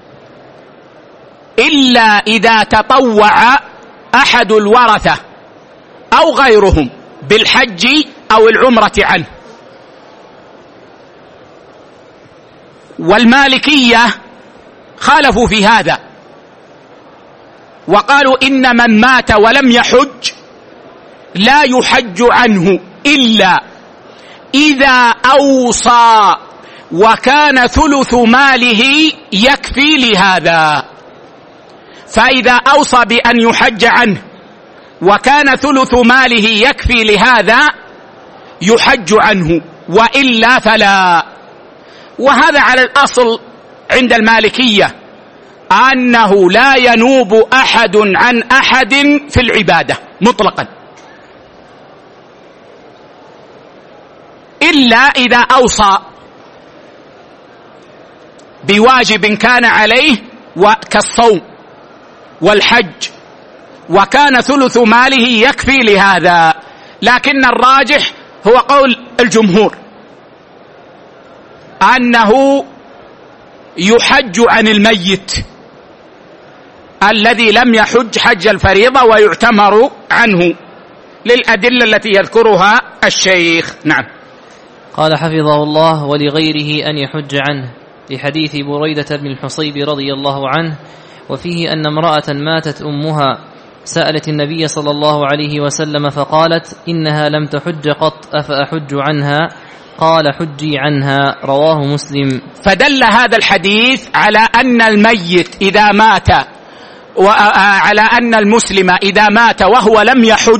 إلا إذا تطوع أحد الورثة أو غيرهم بالحج أو العمرة عنه. والمالكية خالفوا في هذا وقالوا إن من مات ولم يحج لا يحج عنه إلا إذا أوصى وكان ثلث ماله يكفي لهذا. فإذا أوصى بأن يحج عنه وكان ثلث ماله يكفي لهذا يحج عنه، وإلا فلا. وهذا على الأصل عند المالكية أنه لا ينوب أحد عن أحد في العبادة مطلقا إلا إذا أوصى بواجب كان عليه كالصوم والحج وكان ثلث ماله يكفي لهذا. لكن الراجح هو قول الجمهور أنه يحج عن الميت الذي لم يحج حج الفريضة ويعتمر عنه للأدلة التي يذكرها الشيخ. نعم. قال حفظه الله ولغيره أن يحج عنه لحديث بريدة بن الحصيب رضي الله عنه، وفيه أن امرأة ماتت أمها سألت النبي صلى الله عليه وسلم فقالت إنها لم تحج قط أفأحج عنها؟ قال حجي عنها، رواه مسلم. فدل هذا الحديث على أن الميت إذا مات على أن المسلم إذا مات وهو لم يحج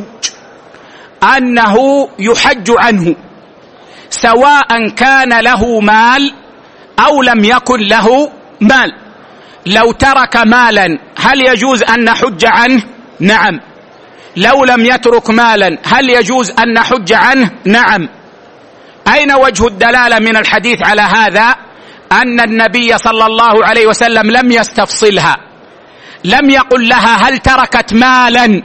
أنه يحج عنه، سواء كان له مال أو لم يكن له مال. لو ترك مالا هل يجوز أن نحج عنه؟ نعم. لو لم يترك مالا هل يجوز أن نحج عنه؟ نعم. أين وجه الدلالة من الحديث على هذا؟ أن النبي صلى الله عليه وسلم لم يستفصلها، لم يقل لها هل تركت مالا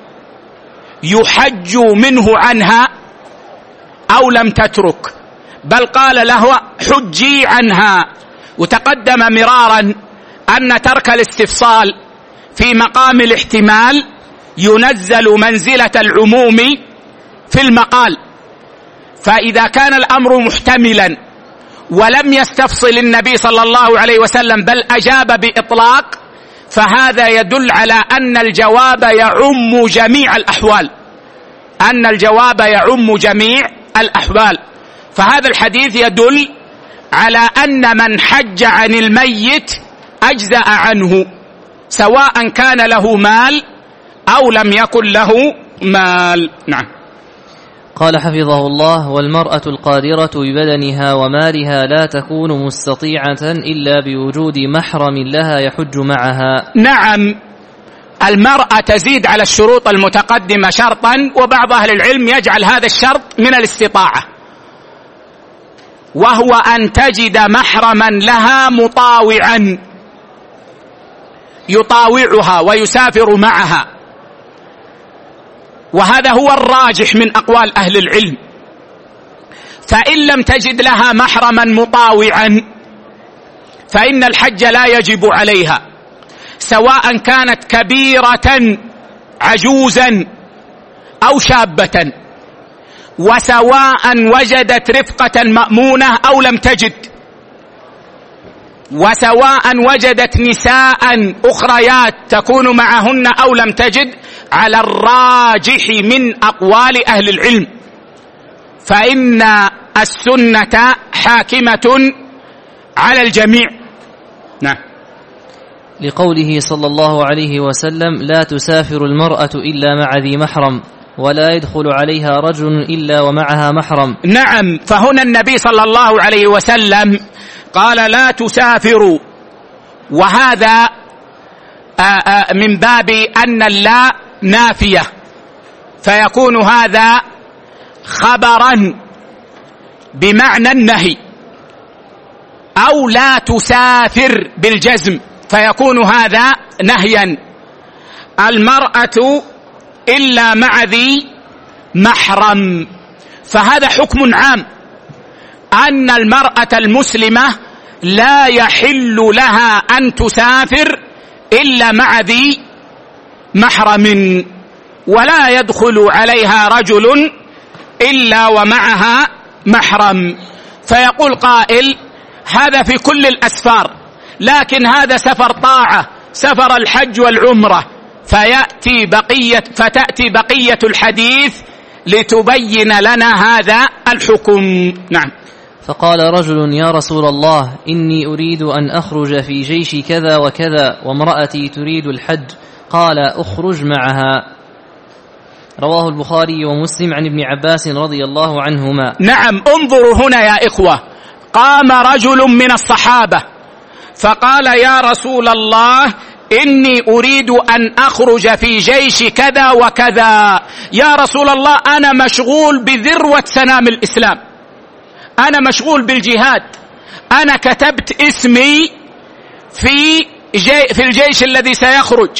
يحج منه عنها أو لم تترك، بل قال له حجي عنها. وتقدم مرارا أن ترك الاستفصال في مقام الاحتمال ينزل منزلة العموم في المقال، فإذا كان الأمر محتملا ولم يستفصل النبي صلى الله عليه وسلم بل أجاب بإطلاق، فهذا يدل على أن الجواب يعم جميع الأحوال، أن الجواب يعم جميع الأحوال. فهذا الحديث يدل على أن من حج عن الميت أجزأ عنه، سواء كان له مال أو لم يكن له مال. نعم. قال حفظه الله: والمرأة القادرة ببدنها ومالها لا تكون مستطيعة إلا بوجود محرم لها يحج معها. نعم، المرأة تزيد على الشروط المتقدمة شرطا، وبعض أهل العلم يجعل هذا الشرط من الاستطاعة، وهو أن تجد محرما لها مطاوعا يطاوعها ويسافر معها، وهذا هو الراجح من أقوال أهل العلم. فإن لم تجد لها محرما مطاوعا فإن الحج لا يجب عليها، سواء كانت كبيرة عجوزا أو شابة، وسواء وجدت رفقة مأمونة أو لم تجد، وسواء وجدت نساء أخريات تكون معهن أو لم تجد، على الراجح من أقوال أهل العلم، فإن السنة حاكمة على الجميع. نعم. لقوله صلى الله عليه وسلم: لا تسافر المرأة إلا مع ذي محرم، ولا يدخل عليها رجل إلا ومعها محرم. نعم، فهنا النبي صلى الله عليه وسلم قال لا تسافروا، وهذا من باب أن اللا نافية، فيكون هذا خبرا بمعنى النهي، أو لا تسافر بالجزم فيكون هذا نهيا. المرأة إلا مع ذي محرم، فهذا حكم عام، أن المرأة المسلمة لا يحل لها أن تسافر إلا مع ذي محرم، ولا يدخل عليها رجل إلا ومعها محرم. فيقول قائل: هذا في كل الأسفار، لكن هذا سفر طاعة، سفر الحج والعمرة، فيأتي بقية فتأتي بقية الحديث لتبين لنا هذا الحكم. نعم. فقال رجل: يا رسول الله، إني أريد أن أخرج في جيش كذا وكذا، وامرأتي تريد الحج. قال: أخرج معها. رواه البخاري ومسلم عن ابن عباس رضي الله عنهما. نعم، انظروا هنا يا إخوة، قام رجل من الصحابة فقال: يا رسول الله، إني أريد أن أخرج في جيش كذا وكذا. يا رسول الله، أنا مشغول بذروة سنام الإسلام، أنا مشغول بالجهاد، أنا كتبت اسمي في, جي في الجيش الذي سيخرج،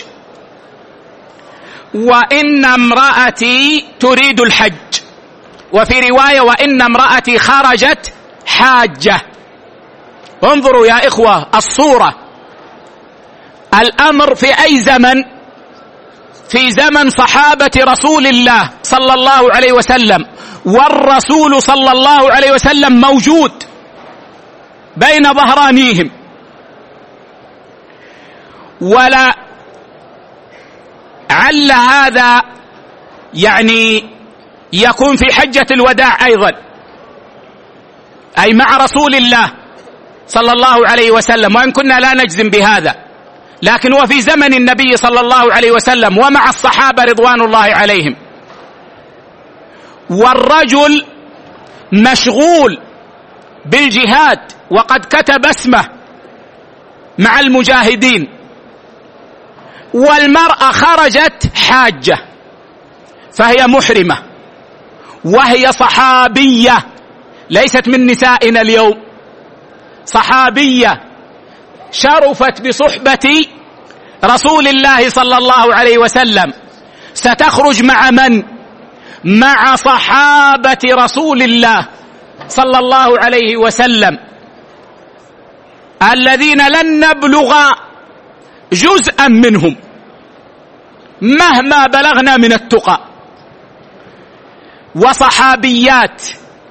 وإن امرأتي تريد الحج، وفي رواية وإن امرأتي خرجت حاجة. انظروا يا إخوة الصورة، الأمر في أي زمن؟ في زمن صحابة رسول الله صلى الله عليه وسلم، والرسول صلى الله عليه وسلم موجود بين ظهرانيهم، ولا عل هذا يعني يكون في حجة الوداع أيضا، أي مع رسول الله صلى الله عليه وسلم، وإن كنا لا نجزم بهذا، لكن وفي زمن النبي صلى الله عليه وسلم ومع الصحابة رضوان الله عليهم، والرجل مشغول بالجهاد وقد كتب اسمه مع المجاهدين، والمرأة خرجت حاجة فهي محرمة وهي صحابية ليست من نسائنا اليوم، صحابية شرفت بصحبة رسول الله صلى الله عليه وسلم، ستخرج مع من؟ مع صحابة رسول الله صلى الله عليه وسلم الذين لن نبلغ جزءا منهم مهما بلغنا من التقى، وصحابيات.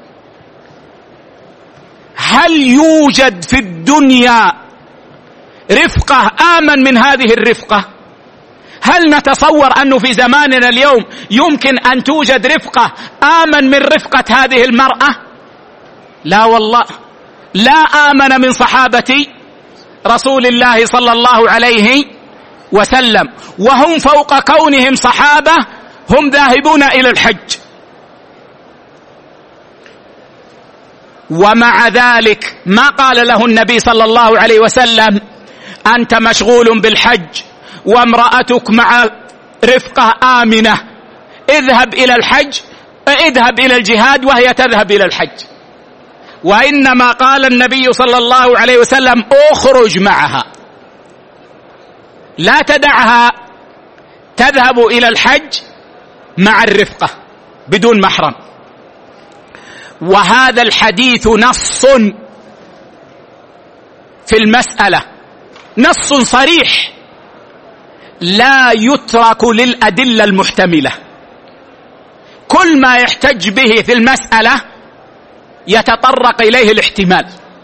هل يوجد في الدنيا رفقة آمن من هذه الرفقة؟ هل نتصور أنه في زماننا اليوم يمكن أن توجد رفقة آمن من رفقة هذه المرأة؟ لا والله، لا آمن من صحابة رسول الله صلى الله عليه وسلم، وهم فوق كونهم صحابة هم ذاهبون إلى الحج. ومع ذلك ما قال له النبي صلى الله عليه وسلم أنت مشغول بالحج وامرأتك مع رفقة آمنة، اذهب إلى الحج، اذهب إلى الجهاد وهي تذهب إلى الحج. وإنما قال النبي صلى الله عليه وسلم اخرج معها، لا تدعها تذهب إلى الحج مع الرفقة بدون محرم. وهذا الحديث نص في المسألة، نص صريح لا يترك للأدلة المحتملة، كل ما يحتج به في المسألة يتطرق إليه الاحتمال،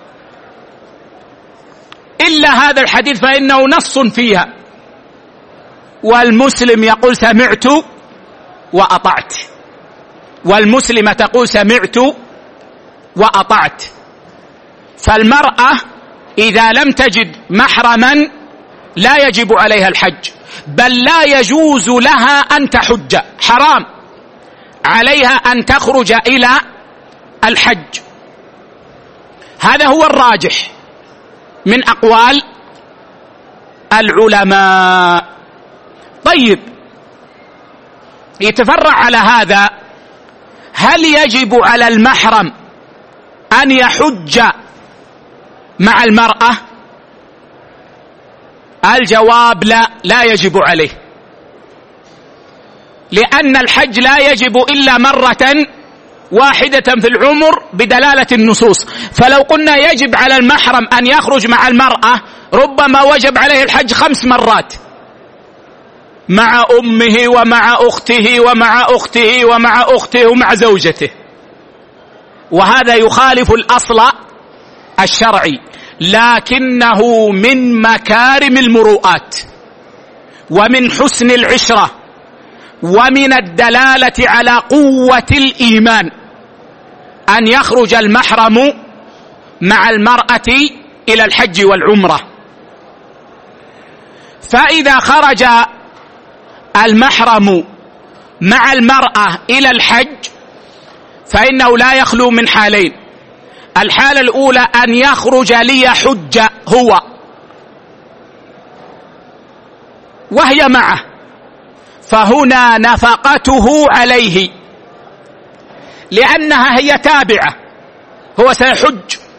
إلا هذا الحديث فإنه نص فيها. والمسلم يقول سمعت وأطعت، والمسلمة تقول سمعت وأطعت. فالمرأة إذا لم تجد محرما لا يجب عليها الحج، بل لا يجوز لها أن تحج، حرام عليها أن تخرج إلى الحج. هذا هو الراجح من أقوال العلماء. طيب، يتفرع على هذا، هل يجب على المحرم أن يحج مع المرأة؟ الجواب لا، لا يجب عليه، لأن الحج لا يجب إلا مرة واحدة في العمر بدلالة النصوص. فلو قلنا يجب على المحرم أن يخرج مع المرأة ربما وجب عليه الحج خمس مرات مع أمه ومع أخته ومع أخته ومع أخته ومع زوجته، وهذا يخالف الأصل الشرعي، لكنه من مكارم المروءات ومن حسن العشرة ومن الدلالة على قوة الإيمان أن يخرج المحرم مع المرأة إلى الحج والعمرة. فإذا خرج المحرم مع المرأة إلى الحج فإنه لا يخلو من حالين. الحالة الأولى أن يخرج ليحج هو وهي معه، فهنا نفقته عليه لأنها هي تابعة، هو سيحج.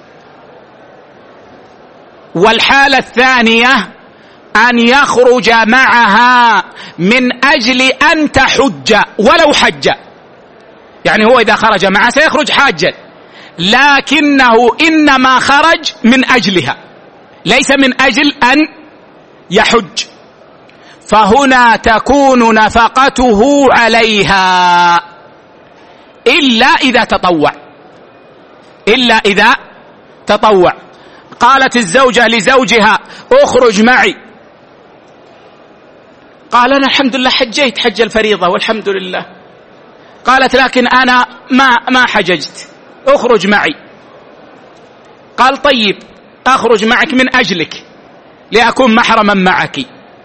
والحالة الثانية أن يخرج معها من أجل أن تحج ولو حج، يعني هو إذا خرج معها سيخرج حاجا، لكنه إنما خرج من أجلها ليس من أجل أن يحج، فهنا تكون نفقته عليها إلا إذا تطوع، إلا إذا تطوع. قالت الزوجة لزوجها اخرج معي، قال أنا الحمد لله حجيت حج الفريضة والحمد لله، قالت لكن أنا ما ما حججت، اخرج معي. قال طيب أخرج معك من أجلك، لأكون محرما معك.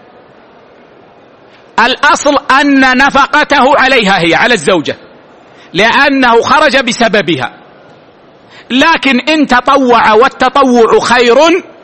الأصل أن نفقته عليها هي على الزوجة لأنه خرج بسببها، لكن إن تطوع والتطوع خير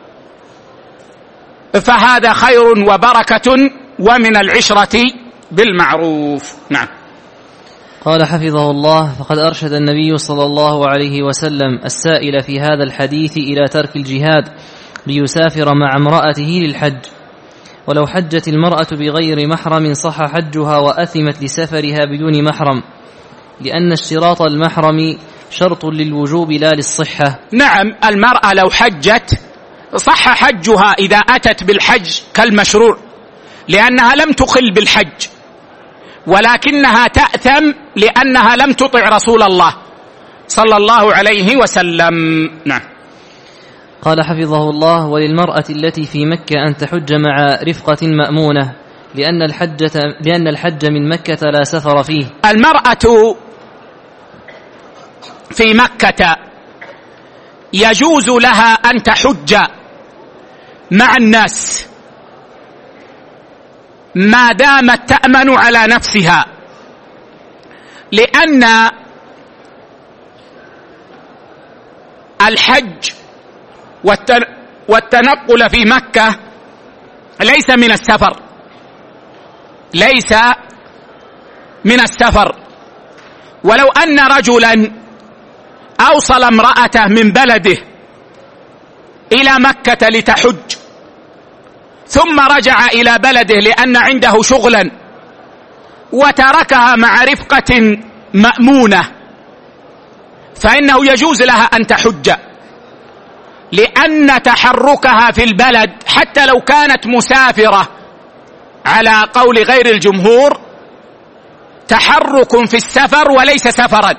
فهذا خير وبركة ومن العشرة بالمعروف. نعم. قال حفظه الله: فقد أرشد النبي صلى الله عليه وسلم السائل في هذا الحديث إلى ترك الجهاد ليسافر مع امرأته للحج، ولو حجت المرأة بغير محرم صح حجها وأثمت لسفرها بدون محرم، لأن اشتراط المحرم شرط للوجوب لا للصحة. نعم، المرأة لو حجت صح حجها إذا أتت بالحج كالمشروع، لأنها لم تخل بالحج، ولكنها تأثم لأنها لم تطع رسول الله صلى الله عليه وسلم. نعم. قال حفظه الله: وللمرأة التي في مكة أن تحج مع رفقة مأمونة، لأن الحج لأن الحج من مكة لا سفر فيه. المرأة في مكة يجوز لها أن تحج مع الناس ما دامت تأمن على نفسها، لأن الحج والتنقل في مكة ليس من السفر، ليس من السفر. ولو أن رجلا أوصل امرأته من بلده إلى مكة لتحج ثم رجع إلى بلده لأن عنده شغلا وتركها مع رفقة مأمونة، فإنه يجوز لها أن تحج، لأن تحركها في البلد حتى لو كانت مسافرة على قول غير الجمهور تحرك في السفر وليس سفرا،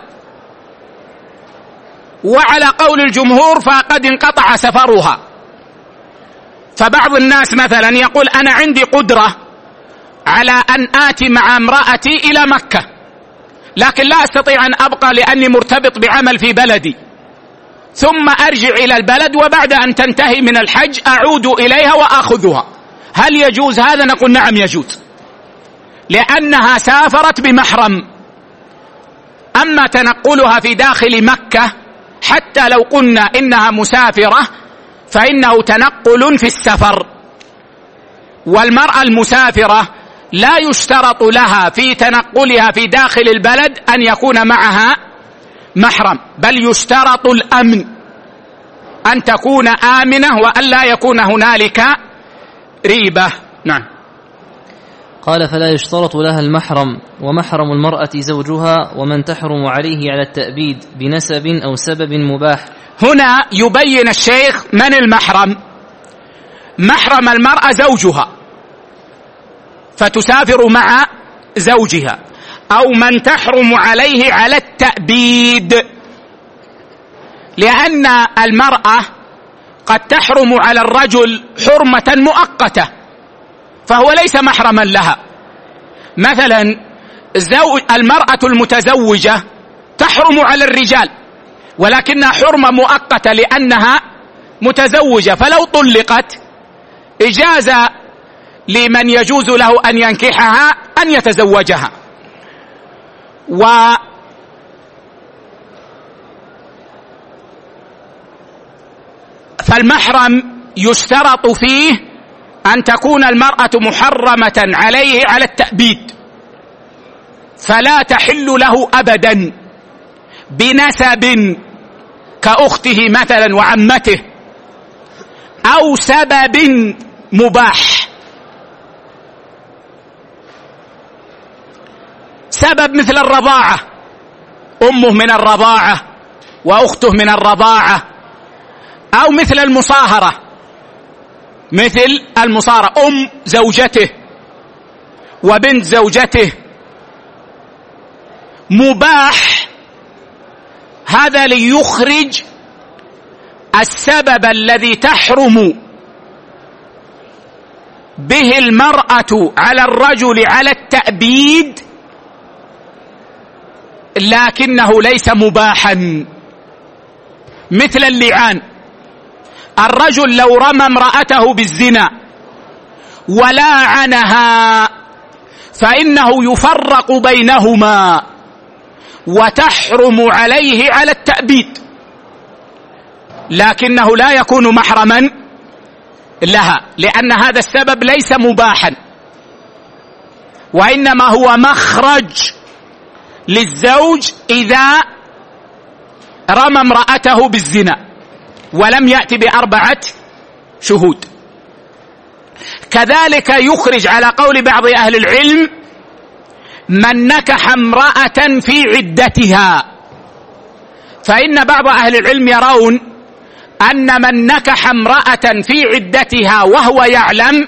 وعلى قول الجمهور فقد انقطع سفرها. فبعض الناس مثلا يقول أنا عندي قدرة على أن آتي مع امرأتي إلى مكة، لكن لا أستطيع أن أبقى لأني مرتبط بعمل في بلدي، ثم أرجع إلى البلد وبعد أن تنتهي من الحج أعود إليها وأخذها. هل يجوز هذا؟ نقول نعم يجوز، لأنها سافرت بمحرم. أما تنقلها في داخل مكة حتى لو قلنا إنها مسافرة فإنه تنقل في السفر، والمرأة المسافرة لا يشترط لها في تنقلها في داخل البلد أن يكون معها محرم، بل يشترط الأمن، أن تكون آمنة وأن لا يكون هنالك ريبة. نعم. قال: فلا يشترط لها المحرم، ومحرم المرأة زوجها، ومن تحرم عليه على التأبيد بنسب أو سبب مباح. هنا يبين الشيخ من المحرم. محرم المرأة زوجها فتسافر مع زوجها، أو من تحرم عليه على التأبيد، لأن المرأة قد تحرم على الرجل حرمة مؤقتة فهو ليس محرما لها. مثلا المرأة المتزوجة تحرم على الرجال ولكنها حرمة مؤقتة لأنها متزوجة، فلو طلقت إجاز لمن يجوز له أن ينكحها أن يتزوجها. و فالمحرم يشترط فيه أن تكون المرأة محرمة عليه على التأبيد، فلا تحل له أبدا بنسب كأخته مثلا وعمته، أو سبب مباح. سبب مثل الرضاعة، أمه من الرضاعة وأخته من الرضاعة، أو مثل المصاهرة، مثل المصاهرة أم زوجته وبنت زوجته. مباح هذا ليخرج السبب الذي تحرم به المرأة على الرجل على التأبيد لكنه ليس مباحا، مثل اللعان الرجل لو رمى امرأته بالزنا ولاعنها فإنه يفرق بينهما وتحرم عليه على التأبيد، لكنه لا يكون محرما لها، لأن هذا السبب ليس مباحا، وإنما هو مخرج للزوج إذا رمى امرأته بالزنا ولم يأتي بأربعة شهود. كذلك يخرج على قول بعض أهل العلم من نكح امرأة في عدتها، فإن بعض أهل العلم يرون أن من نكح امرأة في عدتها وهو يعلم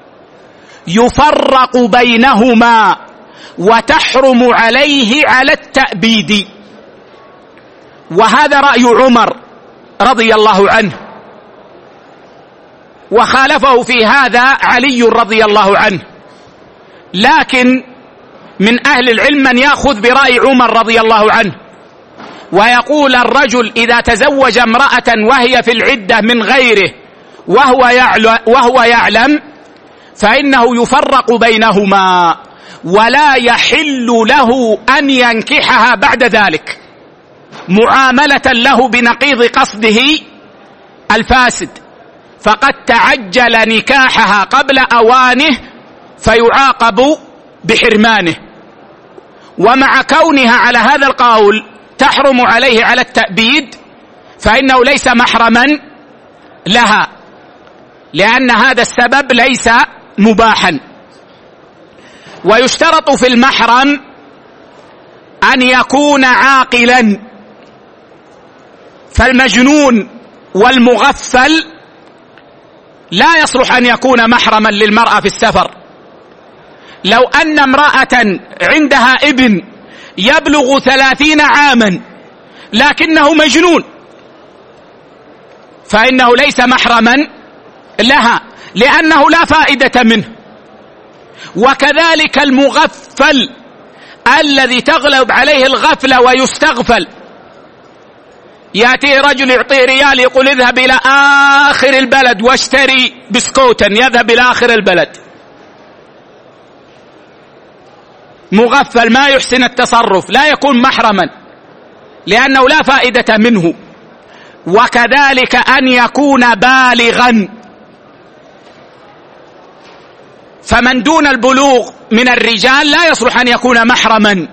يفرق بينهما وتحرم عليه على التأبيد، وهذا رأي عمر رضي الله عنه، وخالفه في هذا علي رضي الله عنه. لكن من أهل العلم من يأخذ برأي عمر رضي الله عنه ويقول الرجل إذا تزوج امرأة وهي في العدة من غيره وهو يعلم, وهو يعلم فإنه يفرق بينهما ولا يحل له أن ينكحها بعد ذلك معاملة له بنقيض قصده الفاسد، فقد تعجل نكاحها قبل أوانه فيعاقب بحرمانه. ومع كونها على هذا القول تحرم عليه على التأبيد فإنه ليس محرما لها، لأن هذا السبب ليس مباحا. ويشترط في المحرم أن يكون عاقلا، فالمجنون والمغفل لا يصلح أن يكون محرما للمرأة في السفر. لو أن امرأة عندها ابن يبلغ ثلاثين عاما لكنه مجنون فإنه ليس محرما لها، لأنه لا فائدة منه. وكذلك المغفل الذي تغلب عليه الغفلة ويستغفل، يأتي رجل يعطيه ريال يقول اذهب إلى آخر البلد واشتري بسكوتا، يذهب إلى آخر البلد، مغفل ما يحسن التصرف، لا يكون محرما لأنه لا فائدة منه. وكذلك أن يكون بالغا، فمن دون البلوغ من الرجال لا يصلح أن يكون محرما،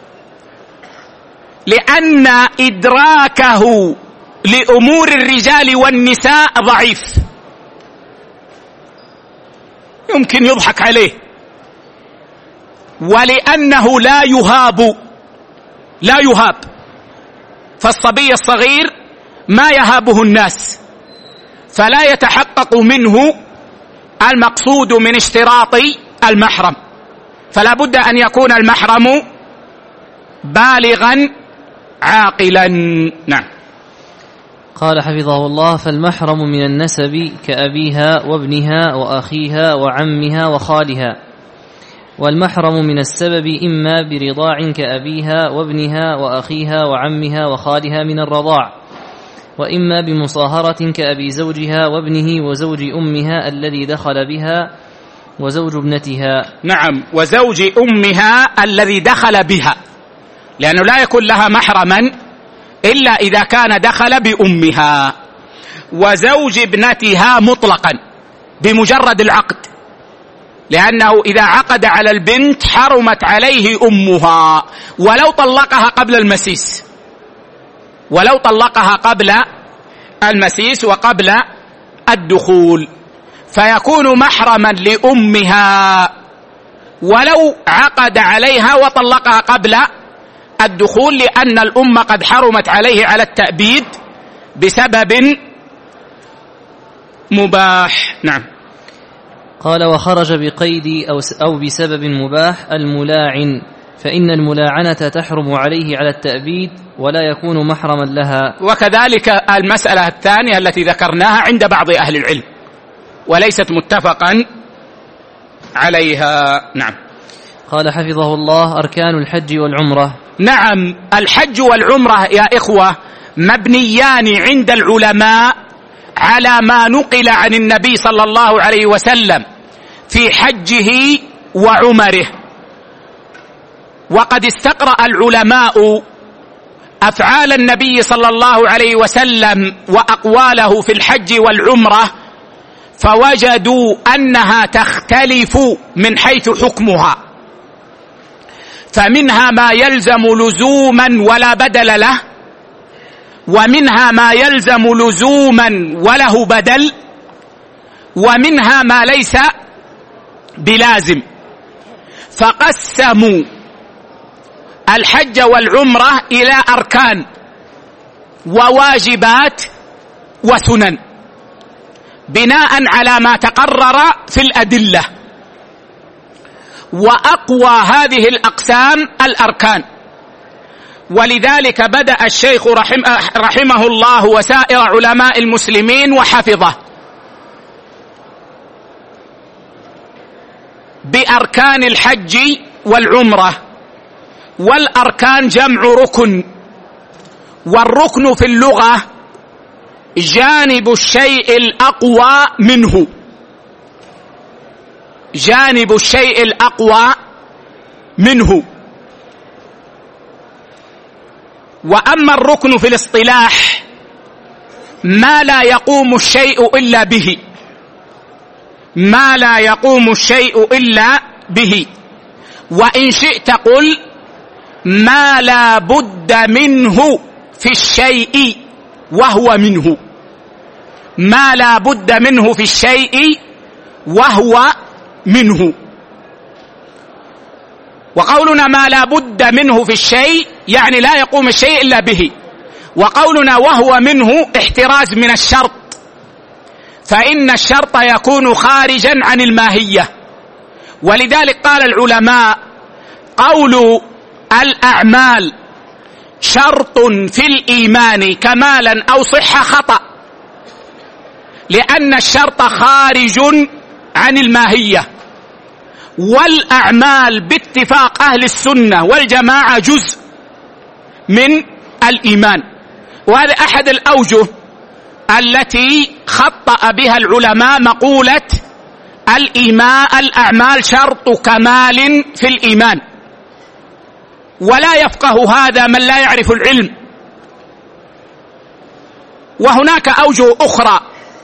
لأن إدراكه لأمور الرجال والنساء ضعيف، يمكن يضحك عليه، ولأنه لا يهاب لا يهاب فالصبي الصغير ما يهابه الناس، فلا يتحقق منه المقصود من اشتراط المحرم، فلا بد أن يكون المحرم بالغا عاقلا. نعم. قال حفظه الله: فالمحرم من النسب كأبيها وابنها وأخيها وعمها وخالها، والمحرم من السبب إما برضاع كأبيها وابنها وأخيها وعمها وخالها من الرضاع، وإما بمصاهرة كأبي زوجها وابنه وزوج أمها الذي دخل بها وزوج ابنتها. نعم، وزوج أمها الذي دخل بها، لأنه لا يكون لها محرما إلا إذا كان دخل بأمها، وزوج ابنتها مطلقا بمجرد العقد، لأنه إذا عقد على البنت حرمت عليه أمها ولو طلقها قبل المسيس ولو طلقها قبل المسيس وقبل الدخول، فيكون محرما لأمها ولو عقد عليها وطلقها قبل الدخول، لأن الأم قد حرمت عليه على التأبيد بسبب مباح. نعم. قال: وخرج بقيد أو بسبب مباح الملاعن، فإن الملاعنة تحرم عليه على التأبيد ولا يكون محرما لها. وكذلك المسألة الثانية التي ذكرناها عند بعض أهل العلم وليست متفقا عليها. نعم. قال حفظه الله: أركان الحج والعمرة. نعم، الحج والعمرة يا إخوة مبنيان عند العلماء على ما نقل عن النبي صلى الله عليه وسلم في حجه وعمره. وقد استقرأ العلماء أفعال النبي صلى الله عليه وسلم وأقواله في الحج والعمرة، فوجدوا أنها تختلف من حيث حكمها، فمنها ما يلزم لزوما ولا بدل له، ومنها ما يلزم لزوما وله بدل، ومنها ما ليس بلازم. فقسموا الحج والعمرة إلى أركان وواجبات وسنن بناء على ما تقرر في الأدلة. وأقوى هذه الأقسام الأركان، ولذلك بدأ الشيخ رحمه الله وسائر علماء المسلمين وحفظه بأركان الحج والعمرة. والأركان جمع ركن، والركن في اللغة جانب الشيء الأقوى منه، جانب الشيء الأقوى منه. وأما الركن في الاصطلاح ما لا يقوم الشيء إلا به، ما لا يقوم الشيء إلا به. وإن شئت قل ما لا بد منه في الشيء وهو منه، ما لا بد منه في الشيء وهو منه. وقولنا ما لا بد منه في الشيء يعني لا يقوم الشيء إلا به، وقولنا وهو منه احتراز من الشرط، فإن الشرط يكون خارجا عن الماهية. ولذلك قال العلماء قول الأعمال شرط في الإيمان كمالا أو صحة خطأ، لأن الشرط خارج عن الماهية، والأعمال باتفاق أهل السنة والجماعة جزء من الإيمان. وهذا أحد الأوجه التي خطأ بها العلماء مقولة الإيمان الأعمال شرط كمال في الإيمان، ولا يفقه هذا من لا يعرف العلم. وهناك أوجه أخرى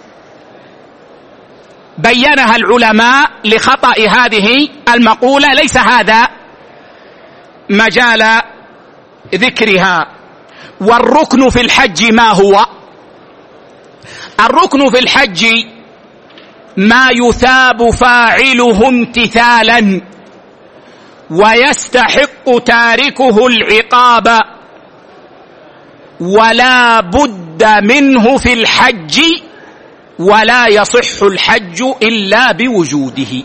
بينها العلماء لخطأ هذه المقولة، ليس هذا مجال ذكرها. والركن في الحج ما هو؟ الركن في الحج ما يثاب فاعله امتثالا ويستحق تاركه العقاب، ولا بد منه في الحج، ولا يصح الحج إلا بوجوده.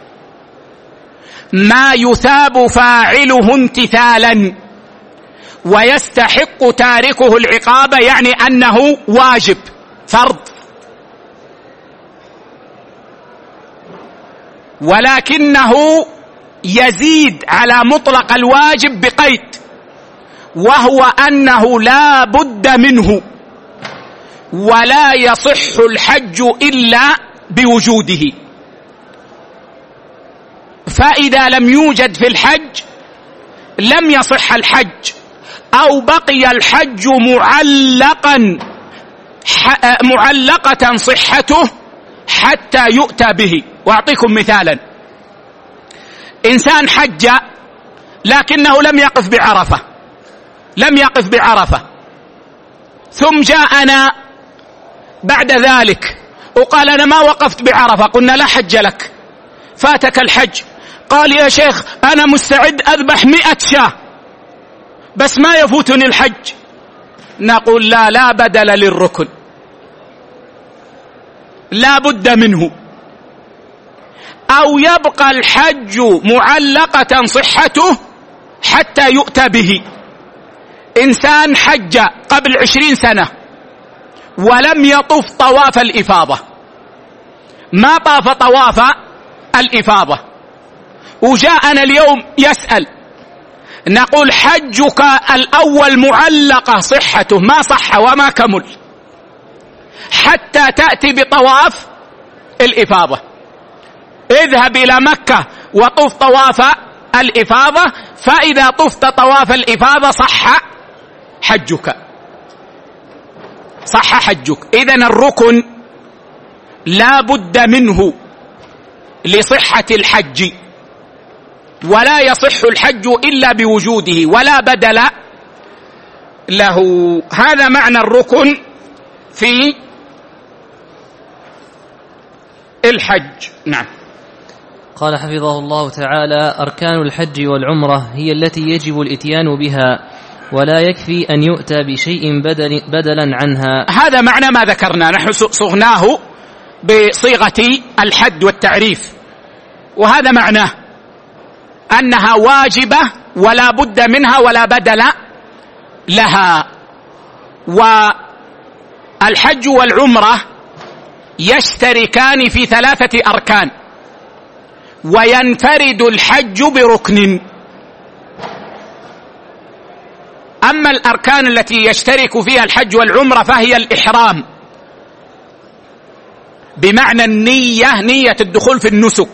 ما يثاب فاعله امتثالا ويستحق تاركه العقاب، يعني أنه واجب فرض، ولكنه يزيد على مطلق الواجب بقيد، وهو أنه لا بد منه، ولا يصح الحج إلا بوجوده. فإذا لم يوجد في الحج لم يصح الحج، أو بقي الحج معلقا معلقة صحته حتى يؤتى به. وأعطيكم مثالا: إنسان حج لكنه لم يقف بعرفة، لم يقف بعرفة، ثم جاءنا بعد ذلك وقال أنا ما وقفت بعرفة، قلنا لا حج لك، فاتك الحج. قال يا شيخ أنا مستعد أذبح مئة شاة بس ما يفوتني الحج. نقول لا، لا بدل للركن، لا بد منه. أو يبقى الحج معلقة صحته حتى يؤتى به. إنسان حج قبل عشرين سنة ولم يطف طواف الإفاضة، ما طاف طواف الإفاضة، وجاءنا اليوم يسأل، نقول حجك الأول معلقة صحته، ما صح وما كمل. حتى تأتي بطواف الإفاضة. اذهب إلى مكة وطف طواف الإفاضة، فإذا طفت طواف الإفاضة صح حجك، صح حجك. إذن الركن لا بد منه لصحة الحج، ولا يصح الحج إلا بوجوده ولا بدل له. هذا معنى الركن في الحج. نعم. قال حفظه الله تعالى: أركان الحج والعمرة هي التي يجب الإتيان بها، ولا يكفي أن يؤتى بشيء بدل بدلا عنها. هذا معنى ما ذكرنا، نحن صغناه بصيغة الحد والتعريف، وهذا معناه أنها واجبة ولا بد منها ولا بدل لها. والحج والعمرة يشتركان في ثلاثة أركان، وينفرد الحج بركن. أما الأركان التي يشترك فيها الحج والعمرة فهي الإحرام، بمعنى النية، نية الدخول في النسك،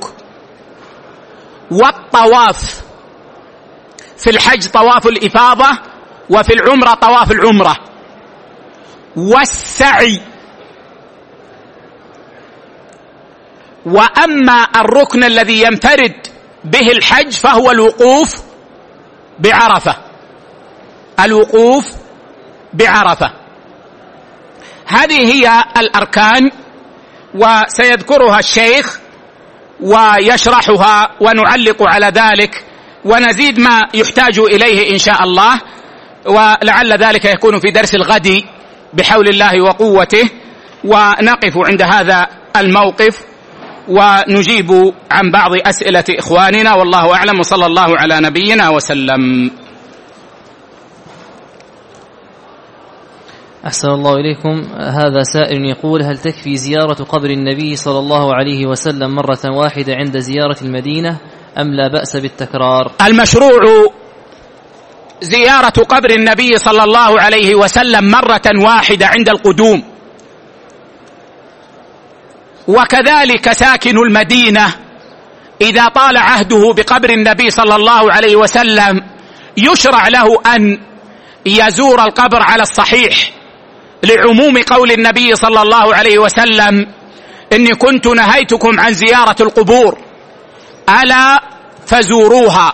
والطواف. في الحج طواف الإفاضة، وفي العمرة طواف العمرة، والسعي. وأما الركن الذي ينفرد به الحج فهو الوقوف بعرفة، الوقوف بعرفة. هذه هي الأركان، وسيذكرها الشيخ ويشرحها ونعلق على ذلك ونزيد ما يحتاج إليه إن شاء الله، ولعل ذلك يكون في درس الغد بحول الله وقوته. ونقف عند هذا الموقف ونجيب عن بعض أسئلة إخواننا، والله أعلم، وصلى الله على نبينا وسلم. أحسن الله إليكم. هذا سائل يقول: هل تكفي زيارة قبر النبي صلى الله عليه وسلم مرة واحدة عند زيارة المدينة، أم لا بأس بالتكرار؟ المشروع زيارة قبر النبي صلى الله عليه وسلم مرة واحدة عند القدوم، وكذلك ساكن المدينة إذا طال عهده بقبر النبي صلى الله عليه وسلم يشرع له أن يزور القبر على الصحيح، لعموم قول النبي صلى الله عليه وسلم: إني كنت نهيتكم عن زيارة القبور ألا فزوروها.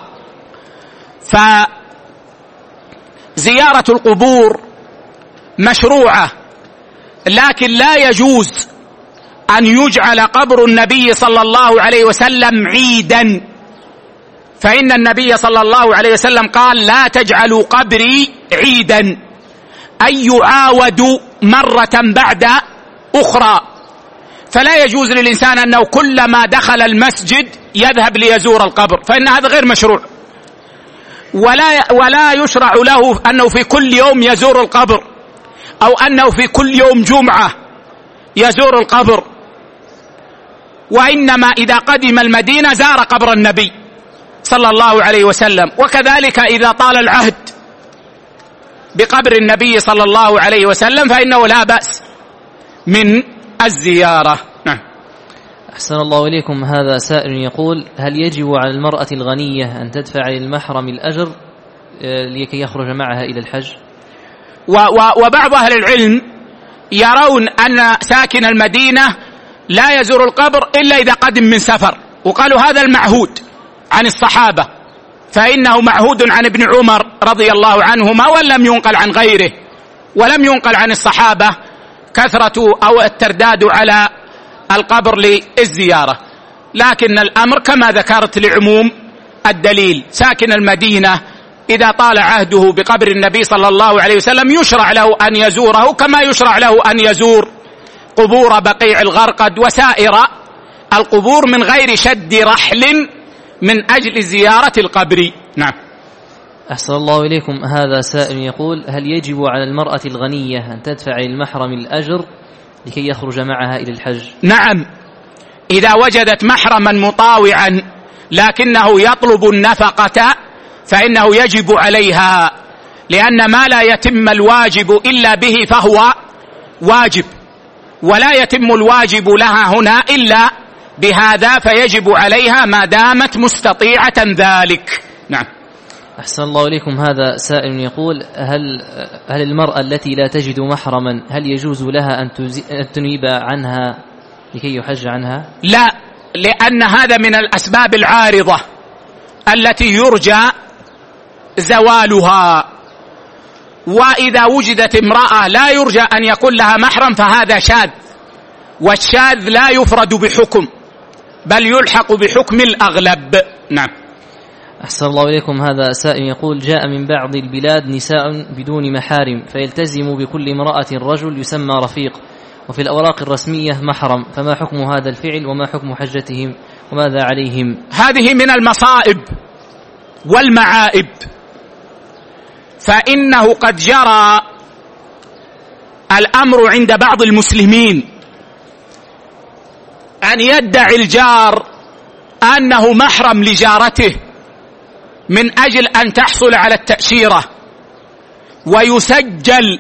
فزيارة القبور مشروعة، لكن لا يجوز أن يجعل قبر النبي صلى الله عليه وسلم عيدا، فإن النبي صلى الله عليه وسلم قال: لا تجعلوا قبري عيدا، أي يعاود مرة بعد أخرى. فلا يجوز للإنسان أنه كلما دخل المسجد يذهب ليزور القبر، فإن هذا غير مشروع. ولا, ولا يشرع له أنه في كل يوم يزور القبر، أو أنه في كل يوم جمعة يزور القبر، وإنما إذا قدم المدينة زار قبر النبي صلى الله عليه وسلم. وكذلك إذا طال العهد بقبر النبي صلى الله عليه وسلم فإنه لا بأس من الزيارة. نعم. أحسن الله إليكم. هذا سائل يقول: هل يجب على المرأة الغنية أن تدفع للمحرم الأجر لكي يخرج معها إلى الحج؟ وبعض أهل العلم يرون أن ساكن المدينة لا يزور القبر إلا إذا قدم من سفر، وقالوا هذا المعهود عن الصحابة، فإنه معهود عن ابن عمر رضي الله عنهما، ولم ينقل عن غيره، ولم ينقل عن الصحابة كثرة أو الترداد على القبر للزيارة. لكن الأمر كما ذكرت لعموم الدليل، ساكن المدينة إذا طال عهده بقبر النبي صلى الله عليه وسلم يشرع له أن يزوره، كما يشرع له أن يزور قبور بقيع الغرقد وسائر القبور من غير شد رحل من أجل زيارة القبر. نعم. أحسن الله إليكم. هذا سائل يقول: هل يجب على المرأة الغنية أن تدفع للمحرم الأجر لكي يخرج معها إلى الحج؟ نعم، إذا وجدت محرما مطاوعا لكنه يطلب النفقة فإنه يجب عليها، لأن ما لا يتم الواجب إلا به فهو واجب، ولا يتم الواجب لها هنا إلا بهذا، فيجب عليها ما دامت مستطيعة ذلك. نعم. أحسن الله إليكم. هذا سائل يقول: هل هل المرأة التي لا تجد محرما هل يجوز لها أن تنيب عنها لكي يحج عنها؟ لا، لأن هذا من الأسباب العارضة التي يرجى زوالها، وإذا وجدت امرأة لا يرجى أن يكون لها محرم فهذا شاذ، والشاذ لا يفرد بحكم بل يلحق بحكم الأغلب. نعم. أحسن الله إليكم. هذا سائل يقول: جاء من بعض البلاد نساء بدون محارم فيلتزم بكل امرأة رجل يسمى رفيق، وفي الأوراق الرسمية محرم، فما حكم هذا الفعل وما حكم حجتهم وماذا عليهم؟ هذه من المصائب والمعائب، فإنه قد جرى الأمر عند بعض المسلمين أن يدعي الجار أنه محرم لجارته من أجل أن تحصل على التأشيرة، ويسجل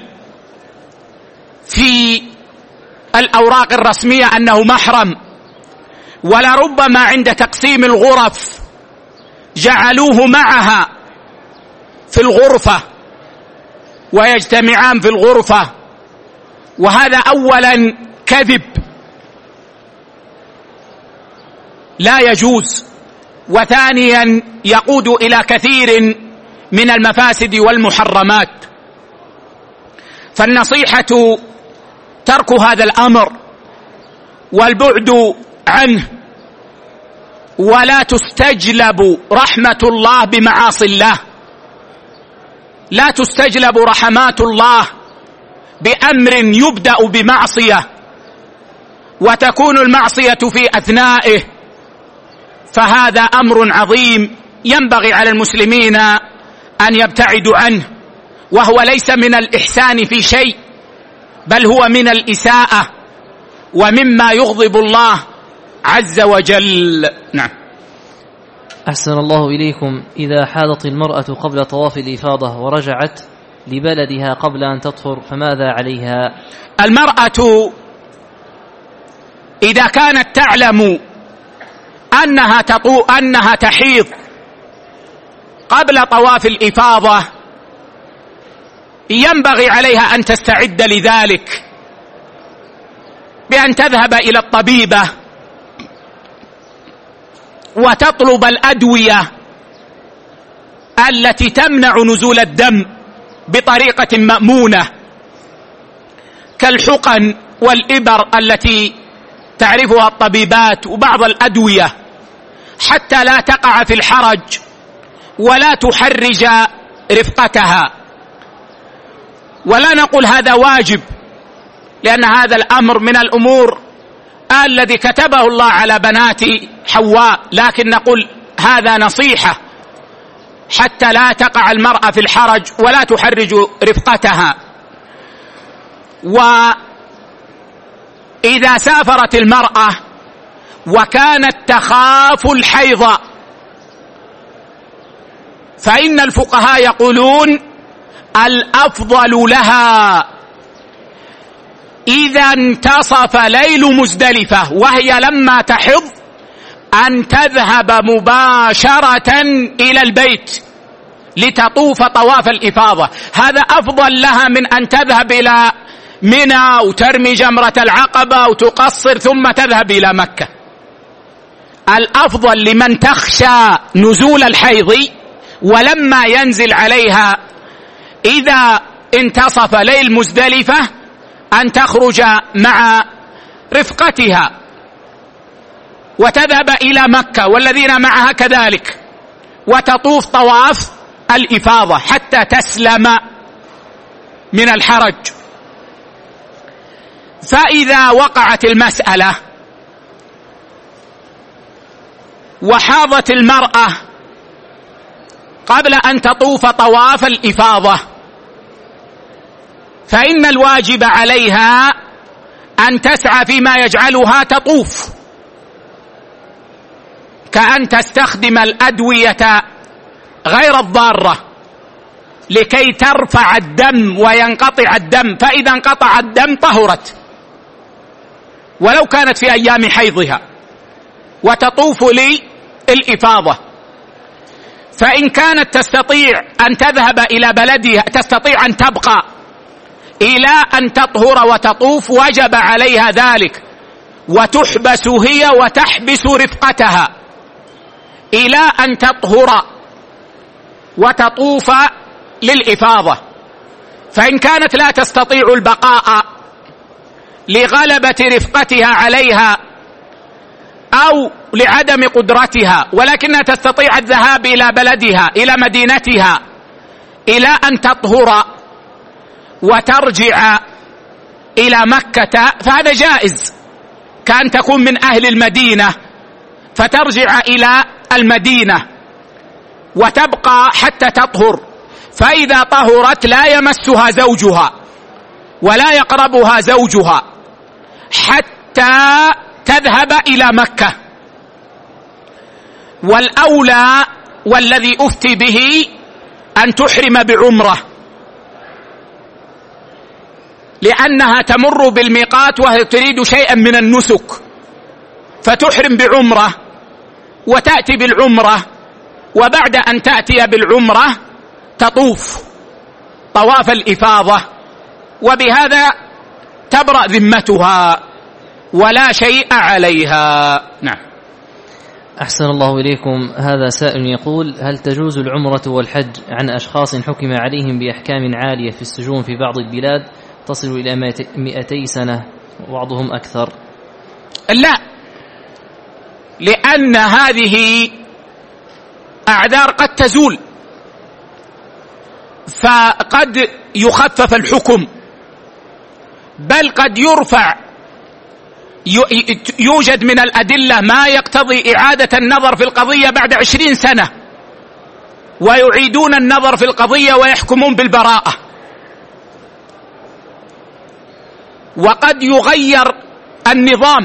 في الأوراق الرسمية أنه محرم، ولربما عند تقسيم الغرف جعلوه معها في الغرفة ويجتمعان في الغرفة، وهذا أولا كذب لا يجوز، وثانيا يقود إلى كثير من المفاسد والمحرمات. فالنصيحة ترك هذا الأمر والبعد عنه، ولا تستجلب رحمة الله بمعاصي الله، لا تستجلب رحمات الله بأمر يبدأ بمعصية وتكون المعصية في أثنائه، فهذا أمر عظيم ينبغي على المسلمين أن يبتعدوا عنه، وهو ليس من الإحسان في شيء، بل هو من الإساءة ومما يغضب الله عز وجل. نعم. أحسن الله إليكم. إذا حاضت المرأة قبل طواف الإفاضة ورجعت لبلدها قبل أن تطهر فماذا عليها؟ المرأة إذا كانت تعلم أنها تطو أنها تحيض قبل طواف الإفاضة ينبغي عليها أن تستعد لذلك بأن تذهب إلى الطبيبة وتطلب الأدوية التي تمنع نزول الدم بطريقة مأمونة، كالحقن والإبر التي تعرفها الطبيبات وبعض الأدوية، حتى لا تقع في الحرج ولا تحرج رفقتها. ولا نقول هذا واجب، لأن هذا الأمر من الأمور الذي كتبه الله على بنات حواء، لكن نقول هذا نصيحة حتى لا تقع المرأة في الحرج ولا تحرج رفقتها. وإذا سافرت المرأة وكانت تخاف الحيض فإن الفقهاء يقولون الأفضل لها إذا انتصف ليل مزدلفة وهي لما تحض أن تذهب مباشرة إلى البيت لتطوف طواف الإفاضة، هذا أفضل لها من أن تذهب إلى منى وترمي جمرة العقبة وتقصر ثم تذهب إلى مكة. الأفضل لمن تخشى نزول الحيض ولما ينزل عليها إذا انتصف ليل مزدلفة أن تخرج مع رفقتها وتذهب إلى مكة والذين معها كذلك وتطوف طواف الإفاضة حتى تسلم من الحرج. فإذا وقعت المسألة وحاضت المرأة قبل أن تطوف طواف الإفاضة فإن الواجب عليها أن تسعى فيما يجعلها تطوف، كأن تستخدم الأدوية غير الضارة لكي ترفع الدم وينقطع الدم، فإذا انقطع الدم طهرت ولو كانت في أيام حيضها وتطوف للإفاضة. فإن كانت تستطيع أن تذهب إلى بلدها، تستطيع أن تبقى إلى أن تطهر وتطوف، وجب عليها ذلك، وتحبس هي وتحبس رفقتها إلى أن تطهر وتطوف للإفاضة. فإن كانت لا تستطيع البقاء لغلبة رفقتها عليها أو لعدم قدرتها، ولكنها تستطيع الذهاب إلى بلدها إلى مدينتها إلى أن تطهر وترجع إلى مكة، فهذا جائز، كأن تكون من أهل المدينة فترجع إلى المدينة وتبقى حتى تطهر، فإذا طهرت لا يمسها زوجها ولا يقربها زوجها حتى تذهب إلى مكة. والأولى والذي أفتي به أن تحرم بعمرة، لأنها تمر بالميقات وهي تريد شيئا من النسك، فتحرم بعمرة وتأتي بالعمرة، وبعد أن تأتي بالعمرة تطوف طواف الإفاضة، وبهذا تبرأ ذمتها ولا شيء عليها. نعم. أحسن الله إليكم. هذا سائل يقول: هل تجوز العمرة والحج عن أشخاص حكم عليهم بأحكام عالية في السجون في بعض البلاد تصل إلى مئتي سنة وبعضهم أكثر؟ لا، لأن هذه أعذار قد تزول، فقد يخفف الحكم، بل قد يرفع، يوجد من الأدلة ما يقتضي إعادة النظر في القضية بعد عشرين سنة، ويعيدون النظر في القضية ويحكمون بالبراءة. وقد يغير النظام،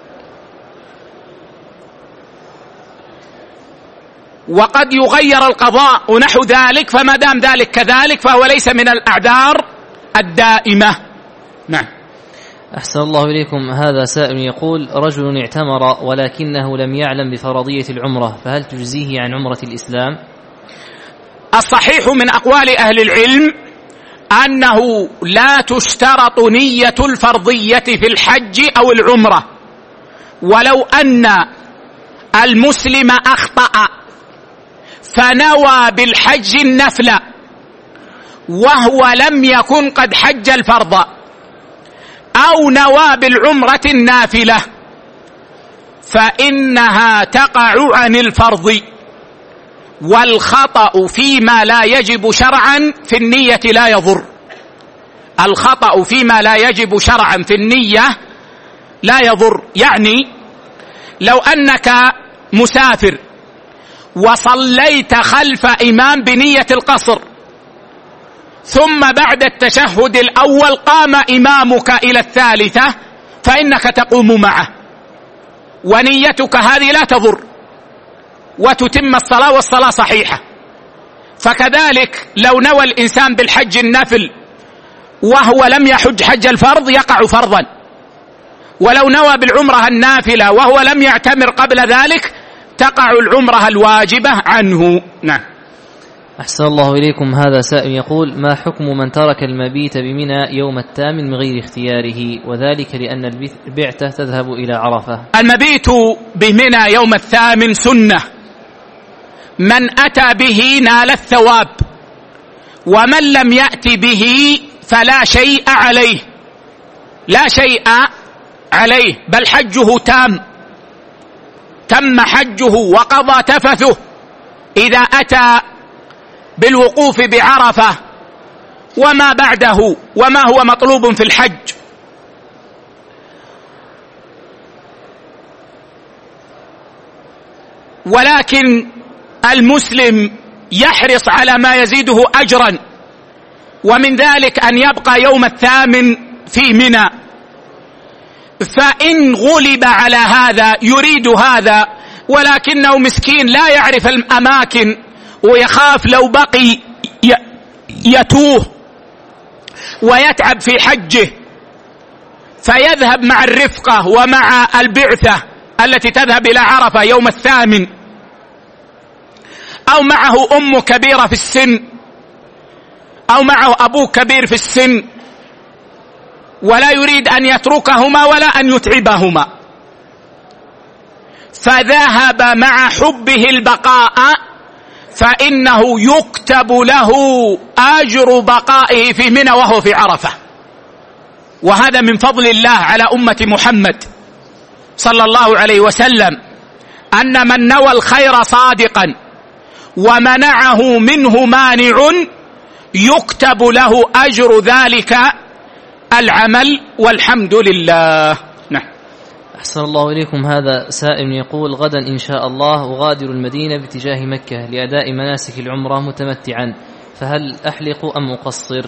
وقد يغير القضاء ونحو ذلك، فما دام ذلك كذلك فهو ليس من الأعذار الدائمة. نعم. أحسن الله إليكم. هذا سائل يقول: رجل اعتمر ولكنه لم يعلم بفرضية العمرة، فهل تجزيه عن عمرة الإسلام؟ الصحيح من أقوال أهل العلم أنه لا تشترط نية الفرضية في الحج أو العمرة، ولو أن المسلم أخطأ فنوى بالحج النفل وهو لم يكن قد حج الفرض، أو نوى بالعمرة النافلة، فإنها تقع عن الفرض. والخطأ فيما لا يجب شرعا في النية لا يضر. الخطأ فيما لا يجب شرعا في النية لا يضر. يعني لو أنك مسافر وصليت خلف إمام بنية القصر، ثم بعد التشهد الأول قام إمامك إلى الثالثة، فإنك تقوم معه، ونيتك هذه لا تضر، وتتم الصلاة والصلاة صحيحة. فكذلك لو نوى الإنسان بالحج النفل وهو لم يحج حج الفرض يقع فرضا، ولو نوى بالعمرة النافلة وهو لم يعتمر قبل ذلك تقع العمرة الواجبة عنه. نعم. أحسن الله إليكم. هذا سائل يقول: ما حكم من ترك المبيت بمنى يوم الثامن من غير اختياره، وذلك لأن البعثة تذهب إلى عرفة؟ المبيت بمنى يوم الثامن سنة، من أتى به نال الثواب، ومن لم يأتي به فلا شيء عليه، لا شيء عليه، بل حجه تام، تم حجه وقضى تفثه إذا أتى بالوقوف بعرفة وما بعده وما هو مطلوب في الحج. ولكن المسلم يحرص على ما يزيده أجرا، ومن ذلك أن يبقى يوم الثامن في منى، فإن غلب على هذا يريد هذا ولكنه مسكين لا يعرف الأماكن ويخاف لو بقي يتوه ويتعب في حجه، فيذهب مع الرفقة ومع البعثة التي تذهب إلى عرفة يوم الثامن، أو معه أم كبيرة في السن، أو معه أبوه كبير في السن، ولا يريد أن يتركهما ولا أن يتعبهما، فذهب مع حبه البقاء، فإنه يكتب له أجر بقائه في منى وهو في عرفة. وهذا من فضل الله على أمة محمد صلى الله عليه وسلم، أن من نوى الخير صادقا ومنعه منه مانع يكتب له أجر ذلك العمل، والحمد لله. نعم. أحسن الله إليكم. هذا سائل يقول: غدا إن شاء الله أغادر المدينة باتجاه مكة لأداء مناسك العمرة متمتعا، فهل أحلق أم أقصر؟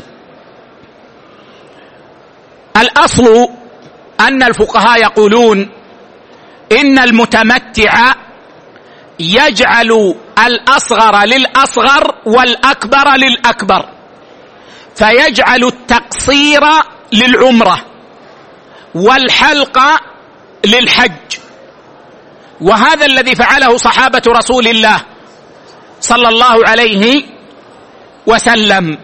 الأصل أن الفقهاء يقولون إن المتمتع يجعل الأصغر للأصغر والأكبر للأكبر، فيجعل التقصير للعمرة والحلق للحج، وهذا الذي فعله صحابة رسول الله صلى الله عليه وسلم.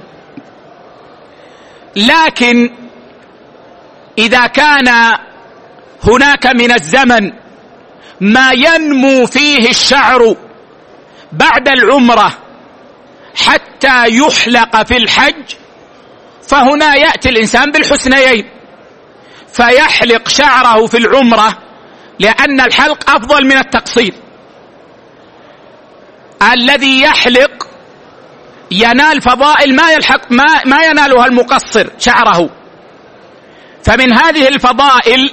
لكن إذا كان هناك من الزمن ما ينمو فيه الشعر بعد العمرة حتى يحلق في الحج، فهنا يأتي الإنسان بالحسنيين، فيحلق شعره في العمرة، لأن الحلق أفضل من التقصير. الذي يحلق ينال فضائل ما يلحق ما, ما ينالها المقصر شعره. فمن هذه الفضائل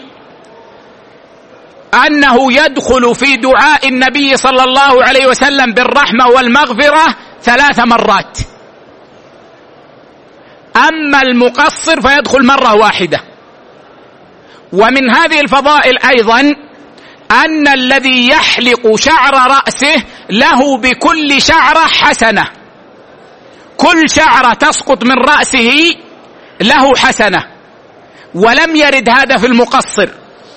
أنه يدخل في دعاء النبي صلى الله عليه وسلم بالرحمة والمغفرة ثلاث مرات، أما المقصر فيدخل مرة واحدة. ومن هذه الفضائل أيضا أن الذي يحلق شعر رأسه له بكل شعرة حسنة، كل شعرة تسقط من رأسه له حسنة، ولم يرد هذا في المقصر.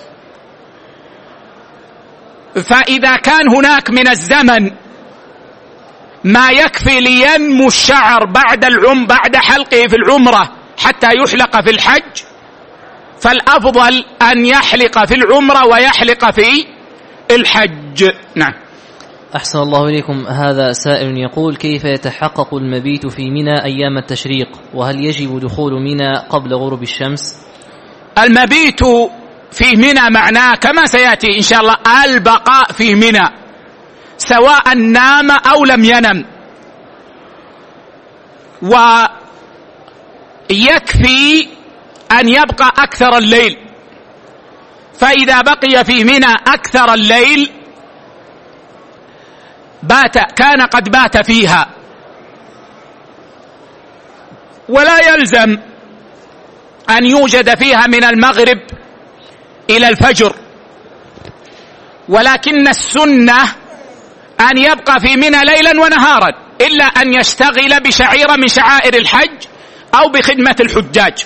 فإذا كان هناك من الزمن ما يكفي لينمو الشعر بعد العم بعد حلقه في العمرة حتى يحلق في الحج، فالأفضل أن يحلق في العمرة ويحلق في الحج. نعم. أحسن الله إليكم. هذا سائل يقول: كيف يتحقق المبيت في منى أيام التشريق، وهل يجب دخول منى قبل غروب الشمس؟ المبيت في منى معناه كما سيأتي إن شاء الله البقاء في منى، سواء نام أو لم ينم، ويكفي أن يبقى أكثر الليل. فإذا بقي في منى أكثر الليل بات كان قد بات فيها، ولا يلزم أن يوجد فيها من المغرب إلى الفجر، ولكن السنة أن يبقى في منى ليلا ونهارا، إلا أن يشتغل بشعيرة من شعائر الحج أو بخدمة الحجاج.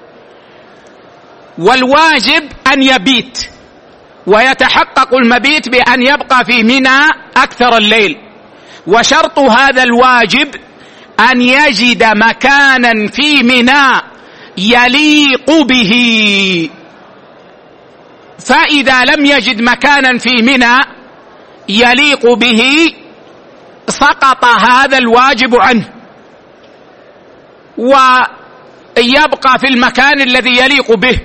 والواجب أن يبيت، ويتحقق المبيت بأن يبقى في منى أكثر الليل. وشرط هذا الواجب أن يجد مكانا في منى يليق به، فإذا لم يجد مكانا في منى يليق به سقط هذا الواجب عنه، ويبقى في المكان الذي يليق به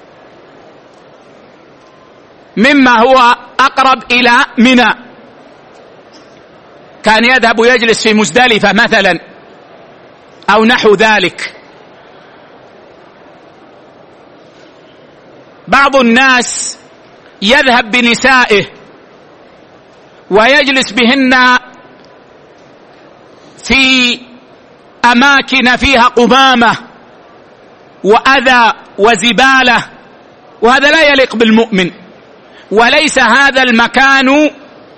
مما هو أقرب إلى منى. كان يذهب يجلس في مزدلفة مثلا أو نحو ذلك. بعض الناس يذهب بنسائه ويجلس بهن في أماكن فيها قمامة وأذى وزبالة، وهذا لا يليق بالمؤمن، وليس هذا المكان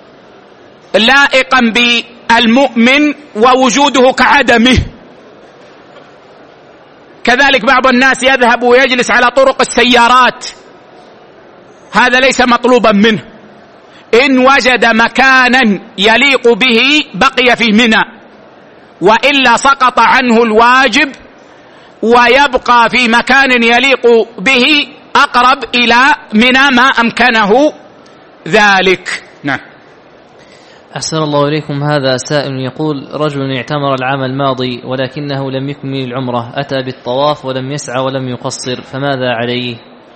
لائقا بالمؤمن، ووجوده كعدمه كذلك بعض الناس يذهب ويجلس على طرق السيارات، هذا ليس مطلوبا منه. إن وجد مكانا يليق به بقي في منى، وإلا سقط عنه الواجب ويبقى في مكان يليق به أقرب إلى منى ما أمكنه ذلك. نعم. أحسن الله إليكم. هذا سائل يقول: رجل اعتمر العام الماضي ولكنه لم يكمل العمرة، أتى بالطواف ولم يسعى ولم يقصر، فماذا عليه؟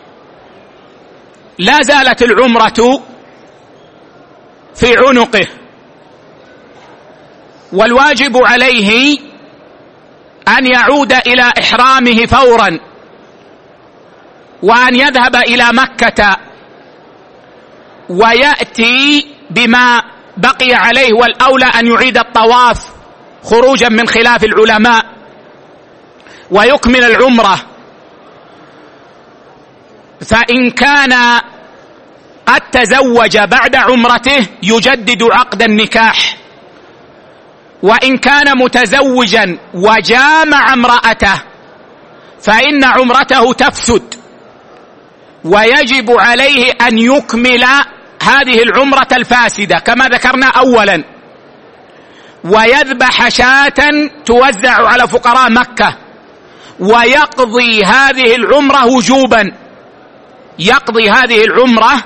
لا زالت العمرة في عنقه، والواجب عليه أن يعود إلى إحرامه فورا، وأن يذهب إلى مكة ويأتي بما بقي عليه، والأولى أن يعيد الطواف خروجا من خلاف العلماء ويكمل العمرة. فإن كان قد تزوج بعد عمرته يجدد عقد النكاح، وإن كان متزوجا وجامع امرأته فإن عمرته تفسد، ويجب عليه أن يكمل هذه العمرة الفاسدة كما ذكرنا أولا، ويذبح شاة توزع على فقراء مكة، ويقضي هذه العمرة وجوبا، يقضي هذه العمرة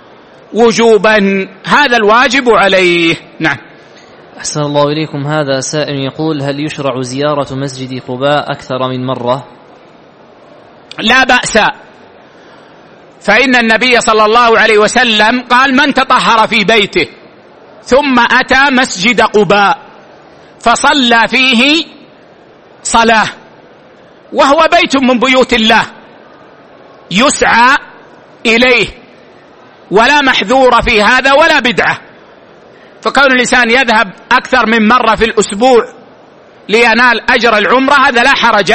وجوبا، هذا الواجب عليه. نعم. أحسن الله إليكم. هذا سائل يقول: هل يشرع زيارة مسجد قباء أكثر من مرة؟ لا بأس، فإن النبي صلى الله عليه وسلم قال: من تطهر في بيته ثم أتى مسجد قباء فصلى فيه صلاة، وهو بيت من بيوت الله يسعى إليه، ولا محذور في هذا ولا بدعة. فكون الإنسان يذهب أكثر من مرة في الأسبوع لينال أجر العمرة هذا لا حرج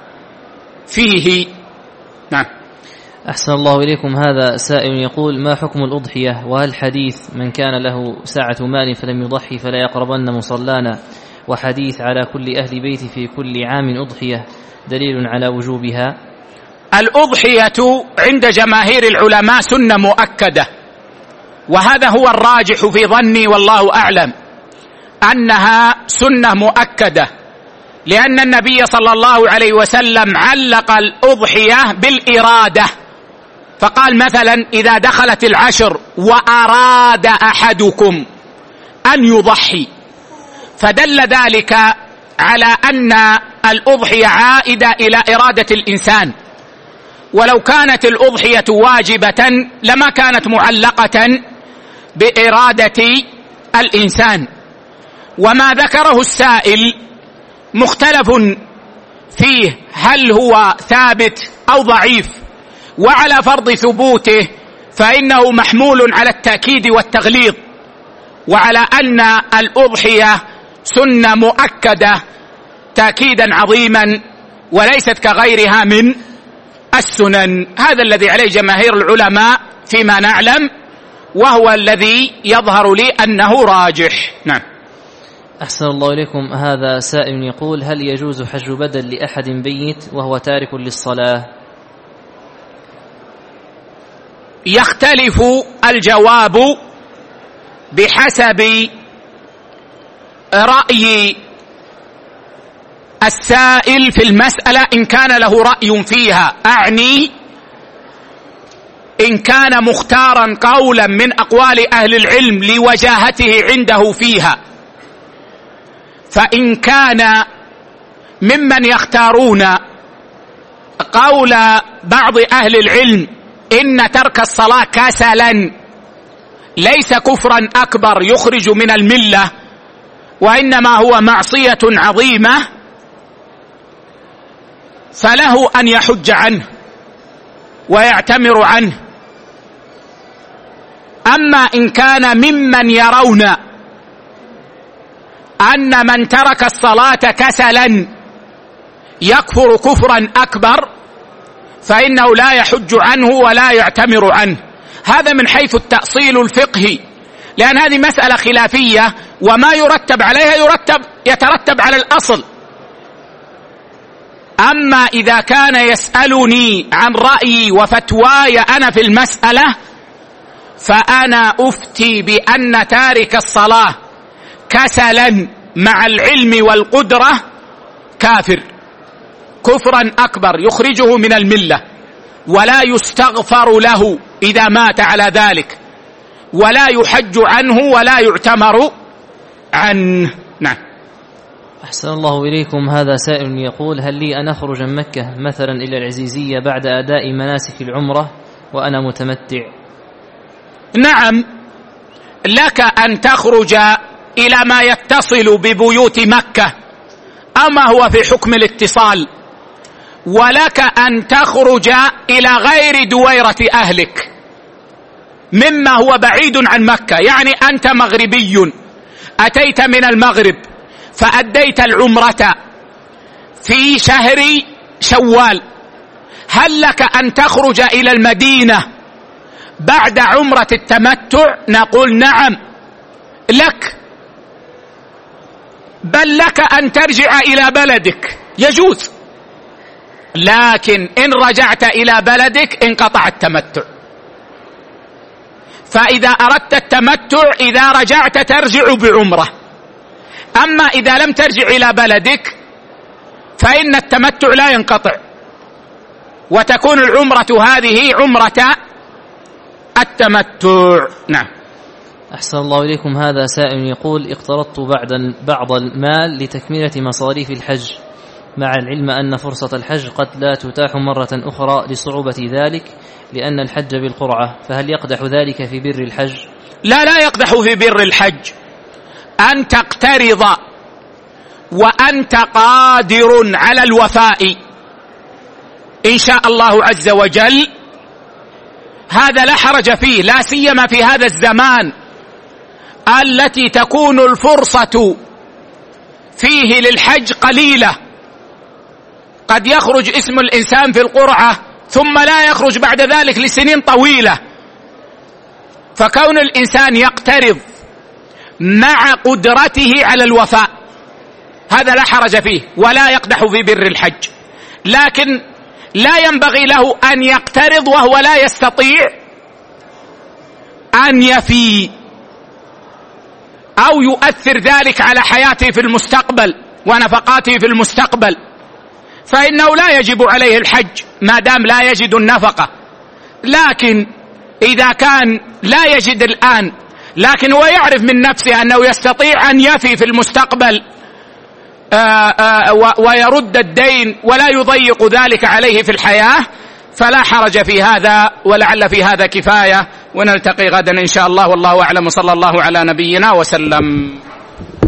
فيه. نعم. أحسن الله إليكم. هذا سائل يقول: ما حكم الأضحية؟ وهل حديث من كان له ساعة مال فلم يضحي فلا يقربن مصلانا، وحديث على كل أهل بيت في كل عام أضحية دليل على وجوبها؟ الأضحية عند جماهير العلماء سنة مؤكدة، وهذا هو الراجح في ظني والله أعلم، أنها سنة مؤكدة، لأن النبي صلى الله عليه وسلم علق الأضحية بالإرادة، فقال مثلا: إذا دخلت العشر وأراد أحدكم أن يضحي، فدل ذلك على أن الأضحية عائدة إلى إرادة الإنسان، ولو كانت الأضحية واجبة لما كانت معلقة بإرادة الإنسان. وما ذكره السائل مختلف فيه هل هو ثابت أو ضعيف، وعلى فرض ثبوته فإنه محمول على التأكيد والتغليظ، وعلى أن الأضحية سنة مؤكدة تأكيدا عظيما وليست كغيرها من السنن. هذا الذي عليه جماهير العلماء فيما نعلم، وهو الذي يظهر لي أنه راجح. نعم. أحسن الله إليكم. هذا سائل يقول: هل يجوز حج بدل لأحد بيت وهو تارك للصلاة؟ يختلف الجواب بحسب رأي السائل في المسألة، إن كان له رأي فيها، أعني إن كان مختارا قولا من أقوال أهل العلم لوجاهته عنده فيها. فإن كان ممن يختارون قول بعض أهل العلم إن ترك الصلاة كسلا ليس كفرا أكبر يخرج من الملة، وإنما هو معصية عظيمة، فله أن يحج عنه ويعتمر عنه. أما إن كان ممن يرون أن من ترك الصلاة كسلا يكفر كفرا أكبر فإنه لا يحج عنه ولا يعتمر عنه. هذا من حيث التأصيل الفقهي، لأن هذه مسألة خلافية، وما يرتب عليها يرتب يترتب على الأصل. أما إذا كان يسألني عن رأيي وفتواي أنا في المسألة فأنا أفتي بأن تارك الصلاة كسلا مع العلم والقدرة كافر كفرا أكبر يخرجه من الملة، ولا يستغفر له إذا مات على ذلك، ولا يحج عنه ولا يعتمر عنه. نعم. أحسن الله إليكم. هذا سائل يقول: هل لي أن أخرج من مكة مثلا إلى العزيزية بعد أداء مناسك العمرة وأنا متمتع؟ نعم، لك أن تخرج إلى ما يتصل ببيوت مكة، أما هو في حكم الاتصال، ولك أن تخرج إلى غير دويرة أهلك مما هو بعيد عن مكة. يعني أنت مغربي أتيت من المغرب فأديت العمرة في شهر شوال، هل لك أن تخرج إلى المدينة بعد عمرة التمتع؟ نقول نعم لك، بل لك أن ترجع إلى بلدك يجوز، لكن إن رجعت إلى بلدك انقطع التمتع. فإذا أردت التمتع إذا رجعت ترجع بعمرة، أما إذا لم ترجع إلى بلدك فإن التمتع لا ينقطع، وتكون العمرة هذه عمرة التمتع. نعم. أحسن الله إليكم. هذا سائل يقول: اقترضت بعد بعض المال لتكملة مصاريف الحج، مع العلم أن فرصة الحج قد لا تتاح مرة أخرى لصعوبة ذلك لأن الحج بالقرعة، فهل يقدح ذلك في بر الحج؟ لا، لا يقدح في بر الحج. أن تقترض وأنت قادر على الوفاء إن شاء الله عز وجل، هذا لا حرج فيه، لا سيما في هذا الزمان التي تكون الفرصة فيه للحج قليلة. قد يخرج اسم الإنسان في القرعة ثم لا يخرج بعد ذلك لسنين طويلة، فكون الإنسان يقترض مع قدرته على الوفاء هذا لا حرج فيه ولا يقدح في بر الحج، لكن لا ينبغي له أن يقترض وهو لا يستطيع أن يفي، أو يؤثر ذلك على حياته في المستقبل ونفقاته في المستقبل، فإنه لا يجب عليه الحج ما دام لا يجد النفقة. لكن إذا كان لا يجد الآن لكن هو يعرف من نفسه أنه يستطيع أن يفي في المستقبل آآ آآ ويرد الدين ولا يضيق ذلك عليه في الحياة، فلا حرج في هذا، ولعل في هذا كفاية، ونلتقي غدا إن شاء الله، والله أعلم، صلى الله على نبينا وسلم.